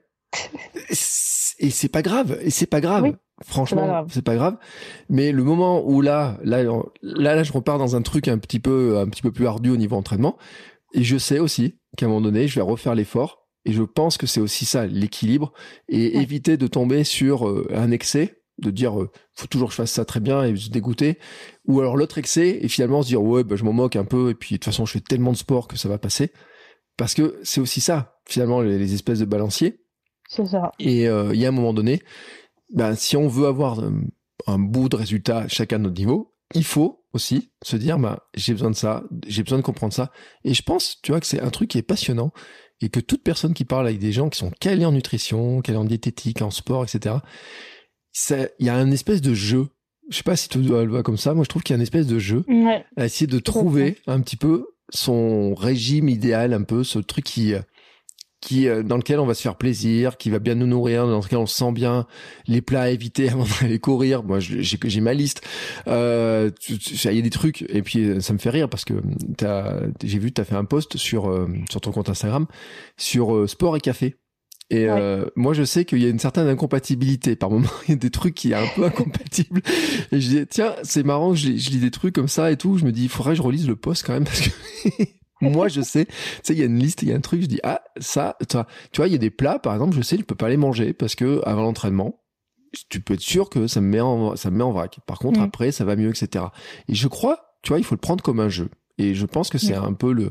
Et c'est pas grave. Oui, franchement, c'est pas grave. Mais le moment où là, je repars dans un truc un petit peu plus ardu au niveau entraînement. Et je sais aussi qu'à un moment donné, je vais refaire l'effort. Et je pense que c'est aussi ça, l'équilibre. Et éviter de tomber sur un excès, de dire, faut toujours que je fasse ça très bien et se dégoûter. Ou alors l'autre excès, et finalement se dire, ouais, bah, je m'en moque un peu. Et puis, de toute façon, je fais tellement de sport que ça va passer. Parce que c'est aussi ça, finalement, les espèces de balanciers. C'est ça. Et il y a un moment donné, ben, si on veut avoir un bout de résultat chacun à notre niveau, il faut aussi se dire, ben, j'ai besoin de ça, j'ai besoin de comprendre ça. Et je pense, tu vois, que c'est un truc qui est passionnant et que toute personne qui parle avec des gens qui sont calés en nutrition, calés en diététique, en sport, etc., il y a un espèce de jeu. Je sais pas si tu le vois comme ça. Moi, je trouve qu'il y a une espèce de jeu à essayer de trouver un petit peu son régime idéal, un peu ce truc qui dans lequel on va se faire plaisir, qui va bien nous nourrir, dans lequel on se sent bien, les plats à éviter avant d'aller courir. Moi, j'ai ma liste. Il y a des trucs, et puis ça me fait rire parce que j'ai vu que t'as fait un post sur ton compte Instagram sur sport et café. Et moi, je sais qu'il y a une certaine incompatibilité. Par moment, il y a des trucs qui sont un peu incompatibles. Et je dis, tiens, c'est marrant, je lis des trucs comme ça et tout. Je me dis, il faudrait que je relise le post quand même parce que moi, je sais, tu sais, il y a une liste, il y a un truc, je dis, ah, ça, tu vois, il y a des plats, par exemple, je sais, je peux pas les manger parce que avant l'entraînement, tu peux être sûr que ça me met en vrac. Par contre, après, ça va mieux, etc. Et je crois, tu vois, il faut le prendre comme un jeu. Et je pense que c'est un peu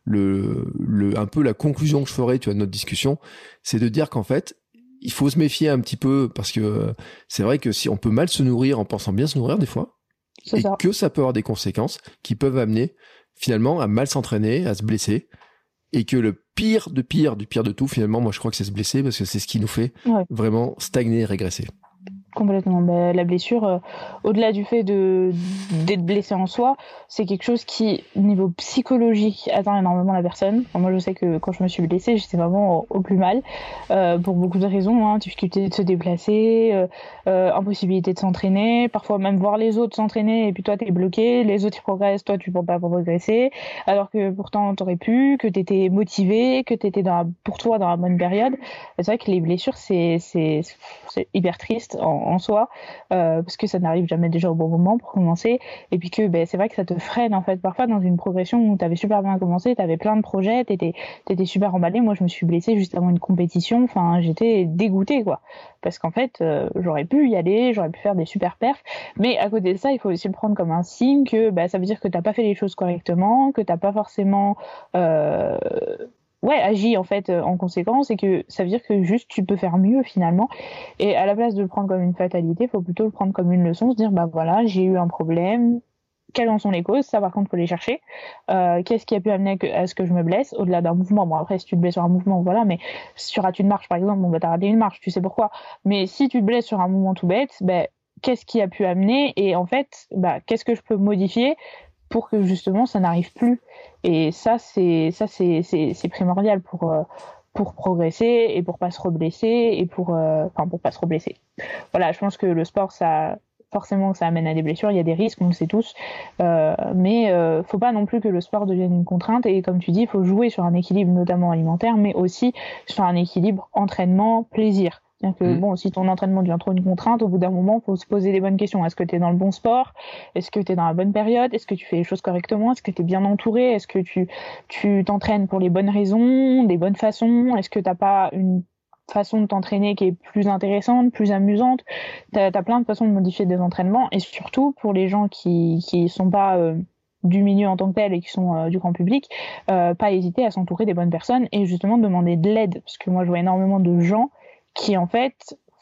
un peu la conclusion que je ferai, tu vois, de notre discussion, c'est de dire qu'en fait, il faut se méfier un petit peu parce que c'est vrai que si on peut mal se nourrir en pensant bien se nourrir des fois, que ça peut avoir des conséquences qui peuvent amener finalement à mal s'entraîner, à se blesser, et que le pire de tout, finalement, moi je crois que c'est se blesser parce que c'est ce qui nous fait vraiment stagner et régresser. Complètement. Bah, la blessure, au-delà du fait d'être blessé en soi, c'est quelque chose qui, niveau psychologique, atteint énormément la personne. Enfin, moi, je sais que quand je me suis blessée, j'étais vraiment au plus mal, pour beaucoup de raisons, hein, difficulté de se déplacer, impossibilité de s'entraîner, parfois même voir les autres s'entraîner et puis toi, t'es bloqué, les autres ils progressent, toi, tu peux pas progresser, alors que pourtant, t'aurais pu, que t'étais motivé, que t'étais pour toi dans la bonne période. C'est vrai que les blessures, c'est hyper triste en soi, parce que ça n'arrive jamais déjà au bon moment pour commencer, et puis que c'est vrai que ça te freine en fait parfois dans une progression où t'avais super bien commencé, t'avais plein de projets, t'étais super emballé. Moi je me suis blessée juste avant une compétition, enfin j'étais dégoûtée quoi, parce qu'en fait j'aurais pu y aller, j'aurais pu faire des super perfs, mais à côté de ça il faut aussi le prendre comme un signe que ça veut dire que t'as pas fait les choses correctement, que t'as pas forcément agis en fait en conséquence, et que ça veut dire que juste tu peux faire mieux finalement. Et à la place de le prendre comme une fatalité, il faut plutôt le prendre comme une leçon, se dire voilà, j'ai eu un problème, quelles en sont les causes, ça par contre faut les chercher, qu'est-ce qui a pu amener à ce que je me blesse au-delà d'un mouvement. Bon après si tu te blesses sur un mouvement, voilà, mais si tu rates une marche par exemple, t'as raté une marche, tu sais pourquoi, mais si tu te blesses sur un mouvement tout bête, qu'est-ce qui a pu amener, et en fait qu'est-ce que je peux modifier pour que justement ça n'arrive plus. Et ça c'est primordial pour progresser et pour pas se reblesser, et pour pas se reblesser. Voilà, je pense que le sport, ça forcément ça amène à des blessures, il y a des risques, on le sait tous, mais faut pas non plus que le sport devienne une contrainte, et comme tu dis, il faut jouer sur un équilibre notamment alimentaire, mais aussi sur un équilibre entraînement plaisir. Que si ton entraînement devient trop une contrainte, au bout d'un moment, il faut se poser les bonnes questions. Est-ce que tu es dans le bon sport? Est-ce que tu es dans la bonne période? Est-ce que tu fais les choses correctement? Est-ce que tu es bien entouré? Est-ce que tu t'entraînes pour les bonnes raisons, des bonnes façons? Est-ce que tu n'as pas une façon de t'entraîner qui est plus intéressante, plus amusante? Tu as plein de façons de modifier des entraînements, et surtout pour les gens qui sont pas du milieu en tant que tel et qui sont du grand public, pas hésiter à s'entourer des bonnes personnes et justement demander de l'aide, parce que moi je vois énormément de gens qui en fait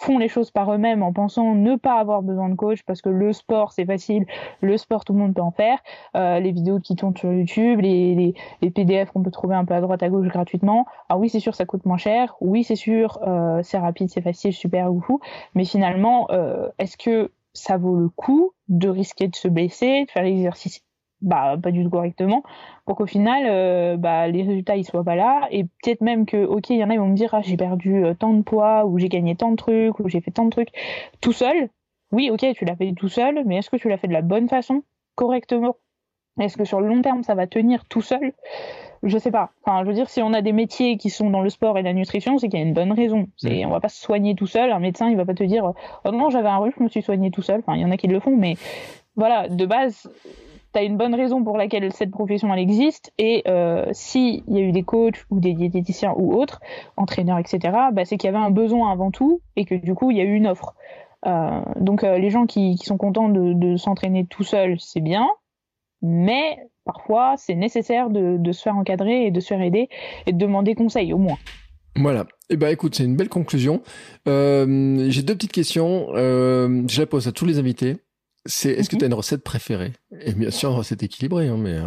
font les choses par eux-mêmes en pensant ne pas avoir besoin de coach parce que le sport c'est facile, le sport tout le monde peut en faire, les vidéos qui tournent sur YouTube, les PDF qu'on peut trouver un peu à droite à gauche gratuitement. Ah oui c'est sûr ça coûte moins cher, oui c'est sûr c'est rapide, c'est facile, super oufou, mais finalement est-ce que ça vaut le coup de risquer de se blesser, de faire l'exercice pas du tout correctement, pour qu'au final, les résultats ils soient pas là, et peut-être même que, ok, il y en a ils vont me dire, j'ai perdu tant de poids, ou j'ai gagné tant de trucs, ou j'ai fait tant de trucs tout seul. Oui, ok, tu l'as fait tout seul, mais est-ce que tu l'as fait de la bonne façon, correctement? Est-ce que sur le long terme ça va tenir tout seul? Je sais pas. Enfin, je veux dire, si on a des métiers qui sont dans le sport et la nutrition, c'est qu'il y a une bonne raison. On va pas se soigner tout seul. Un médecin, il va pas te dire, oh non, j'avais un rhume, je me suis soigné tout seul. Enfin, il y en a qui le font, mais voilà, de base, t'as une bonne raison pour laquelle cette profession elle existe, et s'il y a eu des coachs ou des diététiciens ou autres, entraîneurs, etc., c'est qu'il y avait un besoin avant tout et que du coup il y a eu une offre. Donc les gens qui sont contents de s'entraîner tout seuls, c'est bien, mais parfois c'est nécessaire de se faire encadrer et de se faire aider et de demander conseil au moins. Voilà. Eh ben, écoute, c'est une belle conclusion. J'ai 2 petites questions. Je la pose à tous les invités. Est-ce que tu as une recette préférée? Et bien sûr, une recette équilibrée, hein, mais...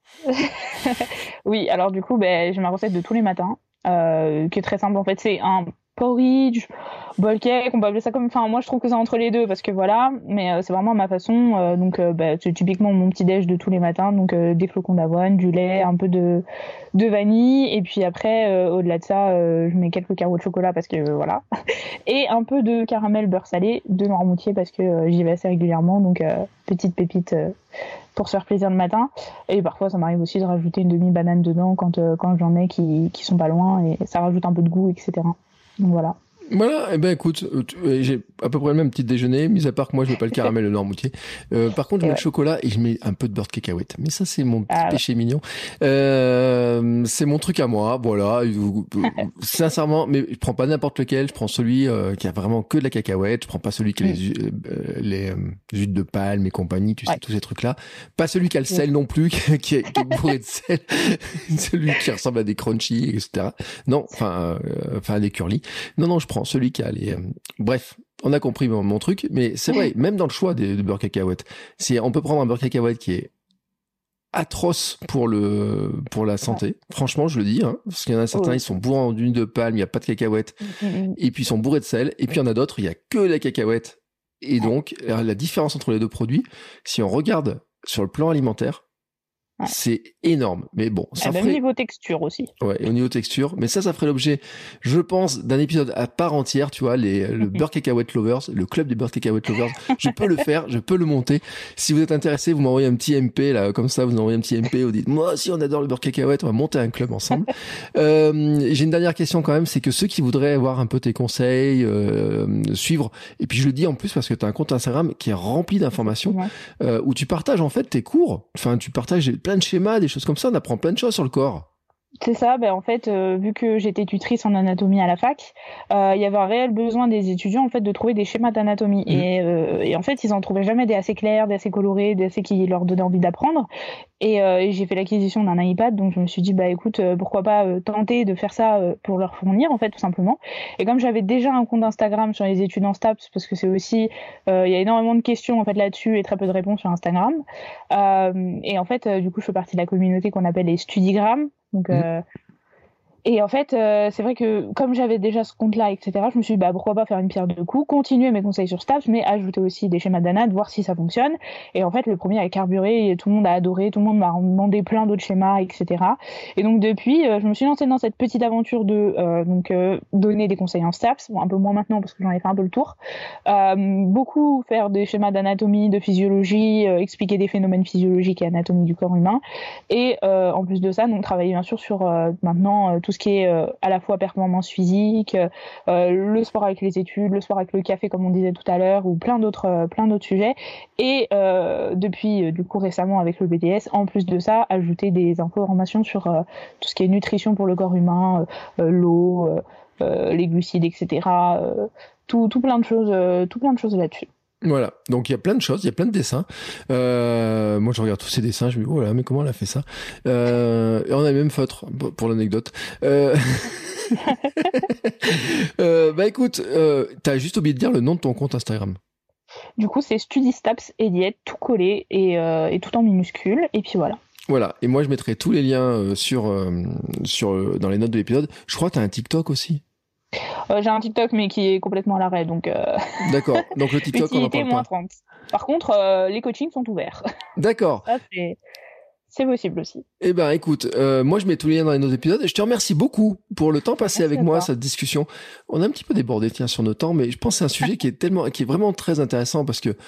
Oui, alors du coup, j'ai ma recette de tous les matins, qui est très simple. En fait, c'est un porridge, bowl cake, on peut appeler ça comme... Enfin, moi, je trouve que c'est entre les deux, parce que voilà, mais c'est vraiment ma façon. Donc, c'est typiquement mon petit-déj de tous les matins. Donc, des flocons d'avoine, du lait, un peu de vanille. Et puis après, au-delà de ça, je mets quelques carreaux de chocolat, parce que voilà. Et un peu de caramel beurre salé de Noirmoutier, parce que j'y vais assez régulièrement. Donc, petite pépite... pour se faire plaisir le matin. Et parfois, ça m'arrive aussi de rajouter une demi-banane dedans quand j'en ai qui sont pas loin, et ça rajoute un peu de goût, etc. Donc voilà. Voilà, eh ben écoute, j'ai à peu près le même petit déjeuner, mis à part que moi je mets pas le caramel le Noirmoutier. Par contre, je mets le chocolat et je mets un peu de beurre de cacahuète. Mais ça, c'est mon petit péché mignon. C'est mon truc à moi, voilà. Sincèrement, mais je prends pas n'importe lequel. Je prends celui qui a vraiment que de la cacahuète. Je prends pas celui qui a les huiles de palme et compagnie, tu sais, tous ces trucs-là. Pas celui qui a le sel non plus, qui est bourré de sel. Celui qui ressemble à des crunchy, etc. Non, enfin des curly. Non, je prends celui qui a les... Bref, on a compris mon truc, mais c'est vrai, même dans le choix de beurre cacahuète, on peut prendre un beurre cacahuète qui est atroce pour la santé. Franchement, je le dis, hein, parce qu'il y en a certains, ils sont bourrés d'huile de palme, il n'y a pas de cacahuète, et puis ils sont bourrés de sel, et puis il y en a d'autres, il n'y a que la cacahuète. Et donc, la différence entre les deux produits, si on regarde sur le plan alimentaire, c'est énorme, mais bon, ça ferait... Même niveau texture aussi. Ouais, et au niveau texture, mais ça ferait l'objet, je pense, d'un épisode à part entière, tu vois, le beurre cacahuète lovers, le club des beurre cacahuète lovers. Je peux le faire, je peux le monter. Si vous êtes intéressé, vous m'envoyez un petit MP, là, comme ça, vous envoyez un petit MP, vous dites, moi aussi, on adore le beurre cacahuète, on va monter un club ensemble. J'ai une dernière question quand même, c'est que ceux qui voudraient avoir un peu tes conseils, suivre, et puis je le dis en plus parce que tu as un compte Instagram qui est rempli d'informations, où tu partages en fait tes cours, enfin, tu partages plein de schémas, des choses comme ça, on apprend plein de choses sur le corps. C'est ça, en fait, vu que j'étais tutrice en anatomie à la fac, il y avait un réel besoin des étudiants en fait de trouver des schémas d'anatomie. Et en fait, ils en trouvaient jamais des assez clairs, des assez colorés, des assez qui leur donnaient envie d'apprendre. Et j'ai fait l'acquisition d'un iPad, donc je me suis dit écoute, pourquoi pas tenter de faire ça pour leur fournir en fait tout simplement. Et comme j'avais déjà un compte Instagram sur les études en STAPS, parce que c'est aussi il y a énormément de questions en fait là-dessus et très peu de réponses sur Instagram. Et en fait, du coup, je fais partie de la communauté qu'on appelle les Studigram. Donc, et en fait, c'est vrai que comme j'avais déjà ce compte-là, etc., je me suis dit, pourquoi pas faire une pierre deux coups, continuer mes conseils sur STAPS, mais ajouter aussi des schémas d'ANAT, voir si ça fonctionne. Et en fait, le premier a carburé, et tout le monde a adoré, tout le monde m'a demandé plein d'autres schémas, etc. Et donc depuis, je me suis lancée dans cette petite aventure de donner des conseils en STAPS, un peu moins maintenant parce que j'en ai fait un peu le tour. Beaucoup faire des schémas d'anatomie, de physiologie, expliquer des phénomènes physiologiques et anatomie du corps humain. Et en plus de ça, donc travailler bien sûr sur maintenant tout ce qui est à la fois performance physique, le sport avec les études, le sport avec le café comme on disait tout à l'heure, ou plein d'autres sujets. Et depuis du coup récemment avec le BDS, en plus de ça, ajouter des informations sur tout ce qui est nutrition pour le corps humain, l'eau, les glucides, etc. Tout plein de choses là-dessus. Voilà, donc il y a plein de choses, il y a plein de dessins. Moi, je regarde tous ces dessins, je me dis, oh là, mais comment elle a fait ça? Et on a même feutre, pour l'anecdote. Bah écoute, t'as juste oublié de dire le nom de ton compte Instagram. Du coup, c'est StudyStaps et diète, tout collé et tout en minuscule. Et puis voilà. Voilà. Et moi, je mettrai tous les liens dans les notes de l'épisode. Je crois que t'as un TikTok aussi. J'ai un TikTok, mais qui est complètement à l'arrêt. Donc, D'accord. Donc le TikTok, on en parle moins pas. 30. Par contre, les coachings sont ouverts. D'accord. Ça, c'est possible aussi. Eh ben, écoute, moi, je mets tous les liens dans les notes d'épisode et je te remercie beaucoup pour le temps passé avec moi, cette discussion. On a un petit peu débordé, tiens, sur nos temps, mais je pense que c'est un sujet qui est vraiment très intéressant parce que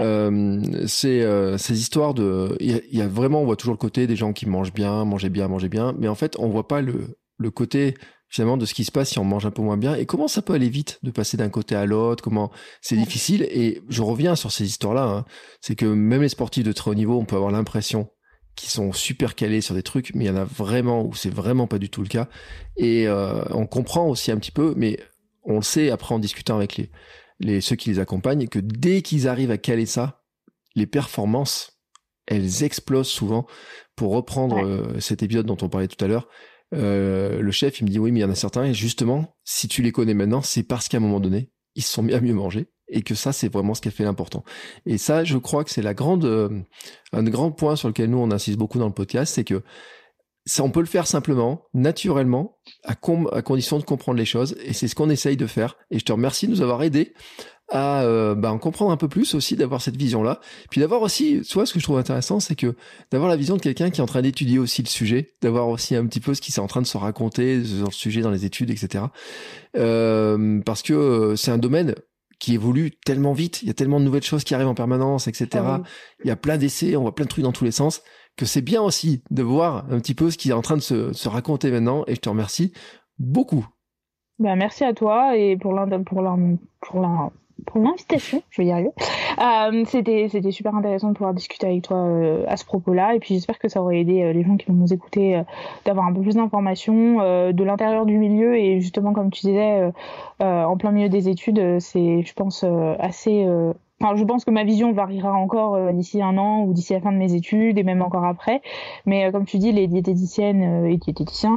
ces histoires il y a vraiment, on voit toujours le côté des gens qui mangent bien, manger bien, mais en fait, on voit pas le côté finalement de ce qui se passe si on mange un peu moins bien et comment ça peut aller vite de passer d'un côté à l'autre, comment c'est difficile. Et je reviens sur ces histoires-là, hein. C'est que même les sportifs de très haut niveau, on peut avoir l'impression qu'ils sont super calés sur des trucs, mais il y en a vraiment où c'est vraiment pas du tout le cas. Et on comprend aussi un petit peu, mais on le sait après en discutant avec ceux qui les accompagnent, que dès qu'ils arrivent à caler ça, les performances, elles explosent souvent. Pour reprendre cet épisode dont on parlait tout à l'heure, le chef, il me dit oui, mais il y en a certains, et justement, si tu les connais maintenant, c'est parce qu'à un moment donné, ils se sont mis à mieux manger, et que ça, c'est vraiment ce qui a fait l'important. Et ça, je crois que c'est un grand point sur lequel nous, on insiste beaucoup dans le podcast, c'est que ça, on peut le faire simplement, naturellement, à condition de comprendre les choses, et c'est ce qu'on essaye de faire. Et je te remercie de nous avoir aidés à en comprendre un peu plus aussi, d'avoir cette vision-là. Puis d'avoir aussi, tu vois, ce que je trouve intéressant, c'est que d'avoir la vision de quelqu'un qui est en train d'étudier aussi le sujet, d'avoir aussi un petit peu ce qui s'est en train de se raconter sur le sujet dans les études, etc. Parce que c'est un domaine qui évolue tellement vite, il y a tellement de nouvelles choses qui arrivent en permanence, etc. Il y a plein d'essais, on voit plein de trucs dans tous les sens, que c'est bien aussi de voir un petit peu ce qui est en train de se raconter maintenant, et je te remercie beaucoup. Ben, merci à toi et pour l'invitation, je vais y arriver. C'était super intéressant de pouvoir discuter avec toi à ce propos-là, et puis j'espère que ça aurait aidé les gens qui vont nous écouter d'avoir un peu plus d'informations de l'intérieur du milieu, et justement comme tu disais en plein milieu des études, c'est je pense assez Enfin, je pense que ma vision variera encore d'ici 1 an ou d'ici la fin de mes études et même encore après, mais comme tu dis, les diététiciennes et diététiciens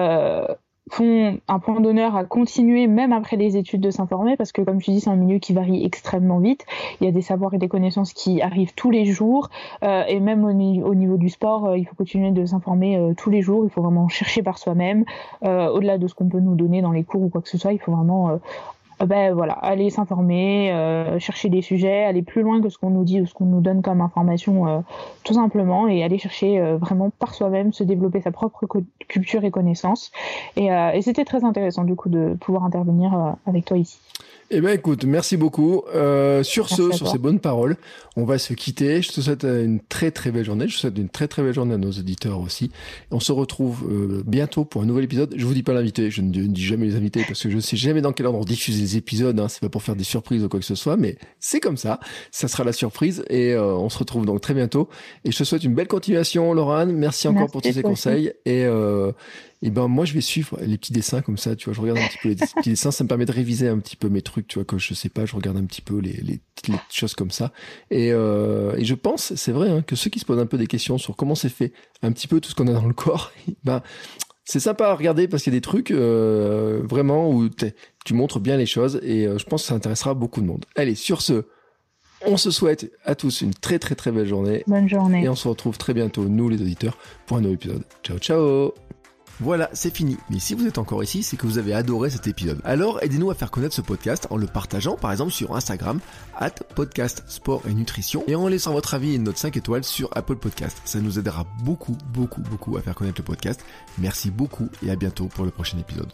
font un point d'honneur à continuer même après les études de s'informer, parce que comme tu dis, c'est un milieu qui varie extrêmement vite. Il y a des savoirs et des connaissances qui arrivent tous les jours, et même au niveau du sport, il faut continuer de s'informer tous les jours. Il faut vraiment chercher par soi-même, au-delà de ce qu'on peut nous donner dans les cours ou quoi que ce soit. Il faut vraiment aller s'informer, chercher des sujets, aller plus loin que ce qu'on nous dit ou ce qu'on nous donne comme information, tout simplement, et aller chercher vraiment par soi-même, se développer sa propre culture et connaissance. Et c'était très intéressant du coup de pouvoir intervenir avec toi ici. Eh ben écoute, merci beaucoup. Sur ces bonnes paroles, on va se quitter. Je te souhaite une très très belle journée. Je te souhaite une très très belle journée à nos auditeurs aussi. On se retrouve bientôt pour un nouvel épisode. Je vous dis pas l'invité, je ne dis jamais les invités parce que je sais jamais dans quel ordre on diffuse les épisodes. Hein. C'est pas pour faire des surprises ou quoi que ce soit, mais c'est comme ça. Ça sera la surprise et on se retrouve donc très bientôt. Et je te souhaite une belle continuation, Laurane. Merci encore pour tous ces conseils et ben moi je vais suivre les petits dessins comme ça, tu vois, je regarde un petit peu les petits dessins, ça me permet de réviser un petit peu mes trucs, tu vois, que je sais pas, je regarde un petit peu les choses comme ça et je pense, c'est vrai, hein, que ceux qui se posent un peu des questions sur comment c'est fait un petit peu tout ce qu'on a dans le corps, ben c'est sympa à regarder parce qu'il y a des trucs vraiment où tu montres bien les choses et je pense que ça intéressera beaucoup de monde. Allez, sur ce, on se souhaite à tous une très très très belle journée. Bonne journée. Et on se retrouve très bientôt, nous les auditeurs, pour un nouvel épisode. Ciao ciao. Voilà, c'est fini. Mais si vous êtes encore ici, c'est que vous avez adoré cet épisode. Alors, aidez-nous à faire connaître ce podcast en le partageant, par exemple, sur Instagram, @podcast sport et nutrition, et en laissant votre avis et une note 5 étoiles sur Apple Podcast. Ça nous aidera beaucoup, beaucoup, beaucoup à faire connaître le podcast. Merci beaucoup et à bientôt pour le prochain épisode.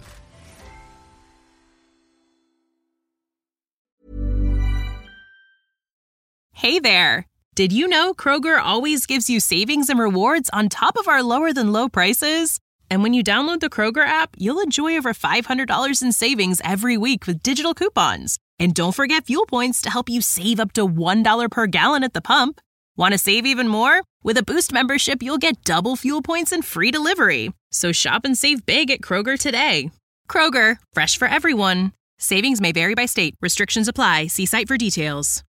Hey there! Did you know Kroger always gives you savings and rewards on top of our lower-than-low prices? And when you download the Kroger app, you'll enjoy over $500 in savings every week with digital coupons. And don't forget fuel points to help you save up to $1 per gallon at the pump. Want to save even more? With a Boost membership, you'll get double fuel points and free delivery. So shop and save big at Kroger today. Kroger, fresh for everyone. Savings may vary by state. Restrictions apply. See site for details.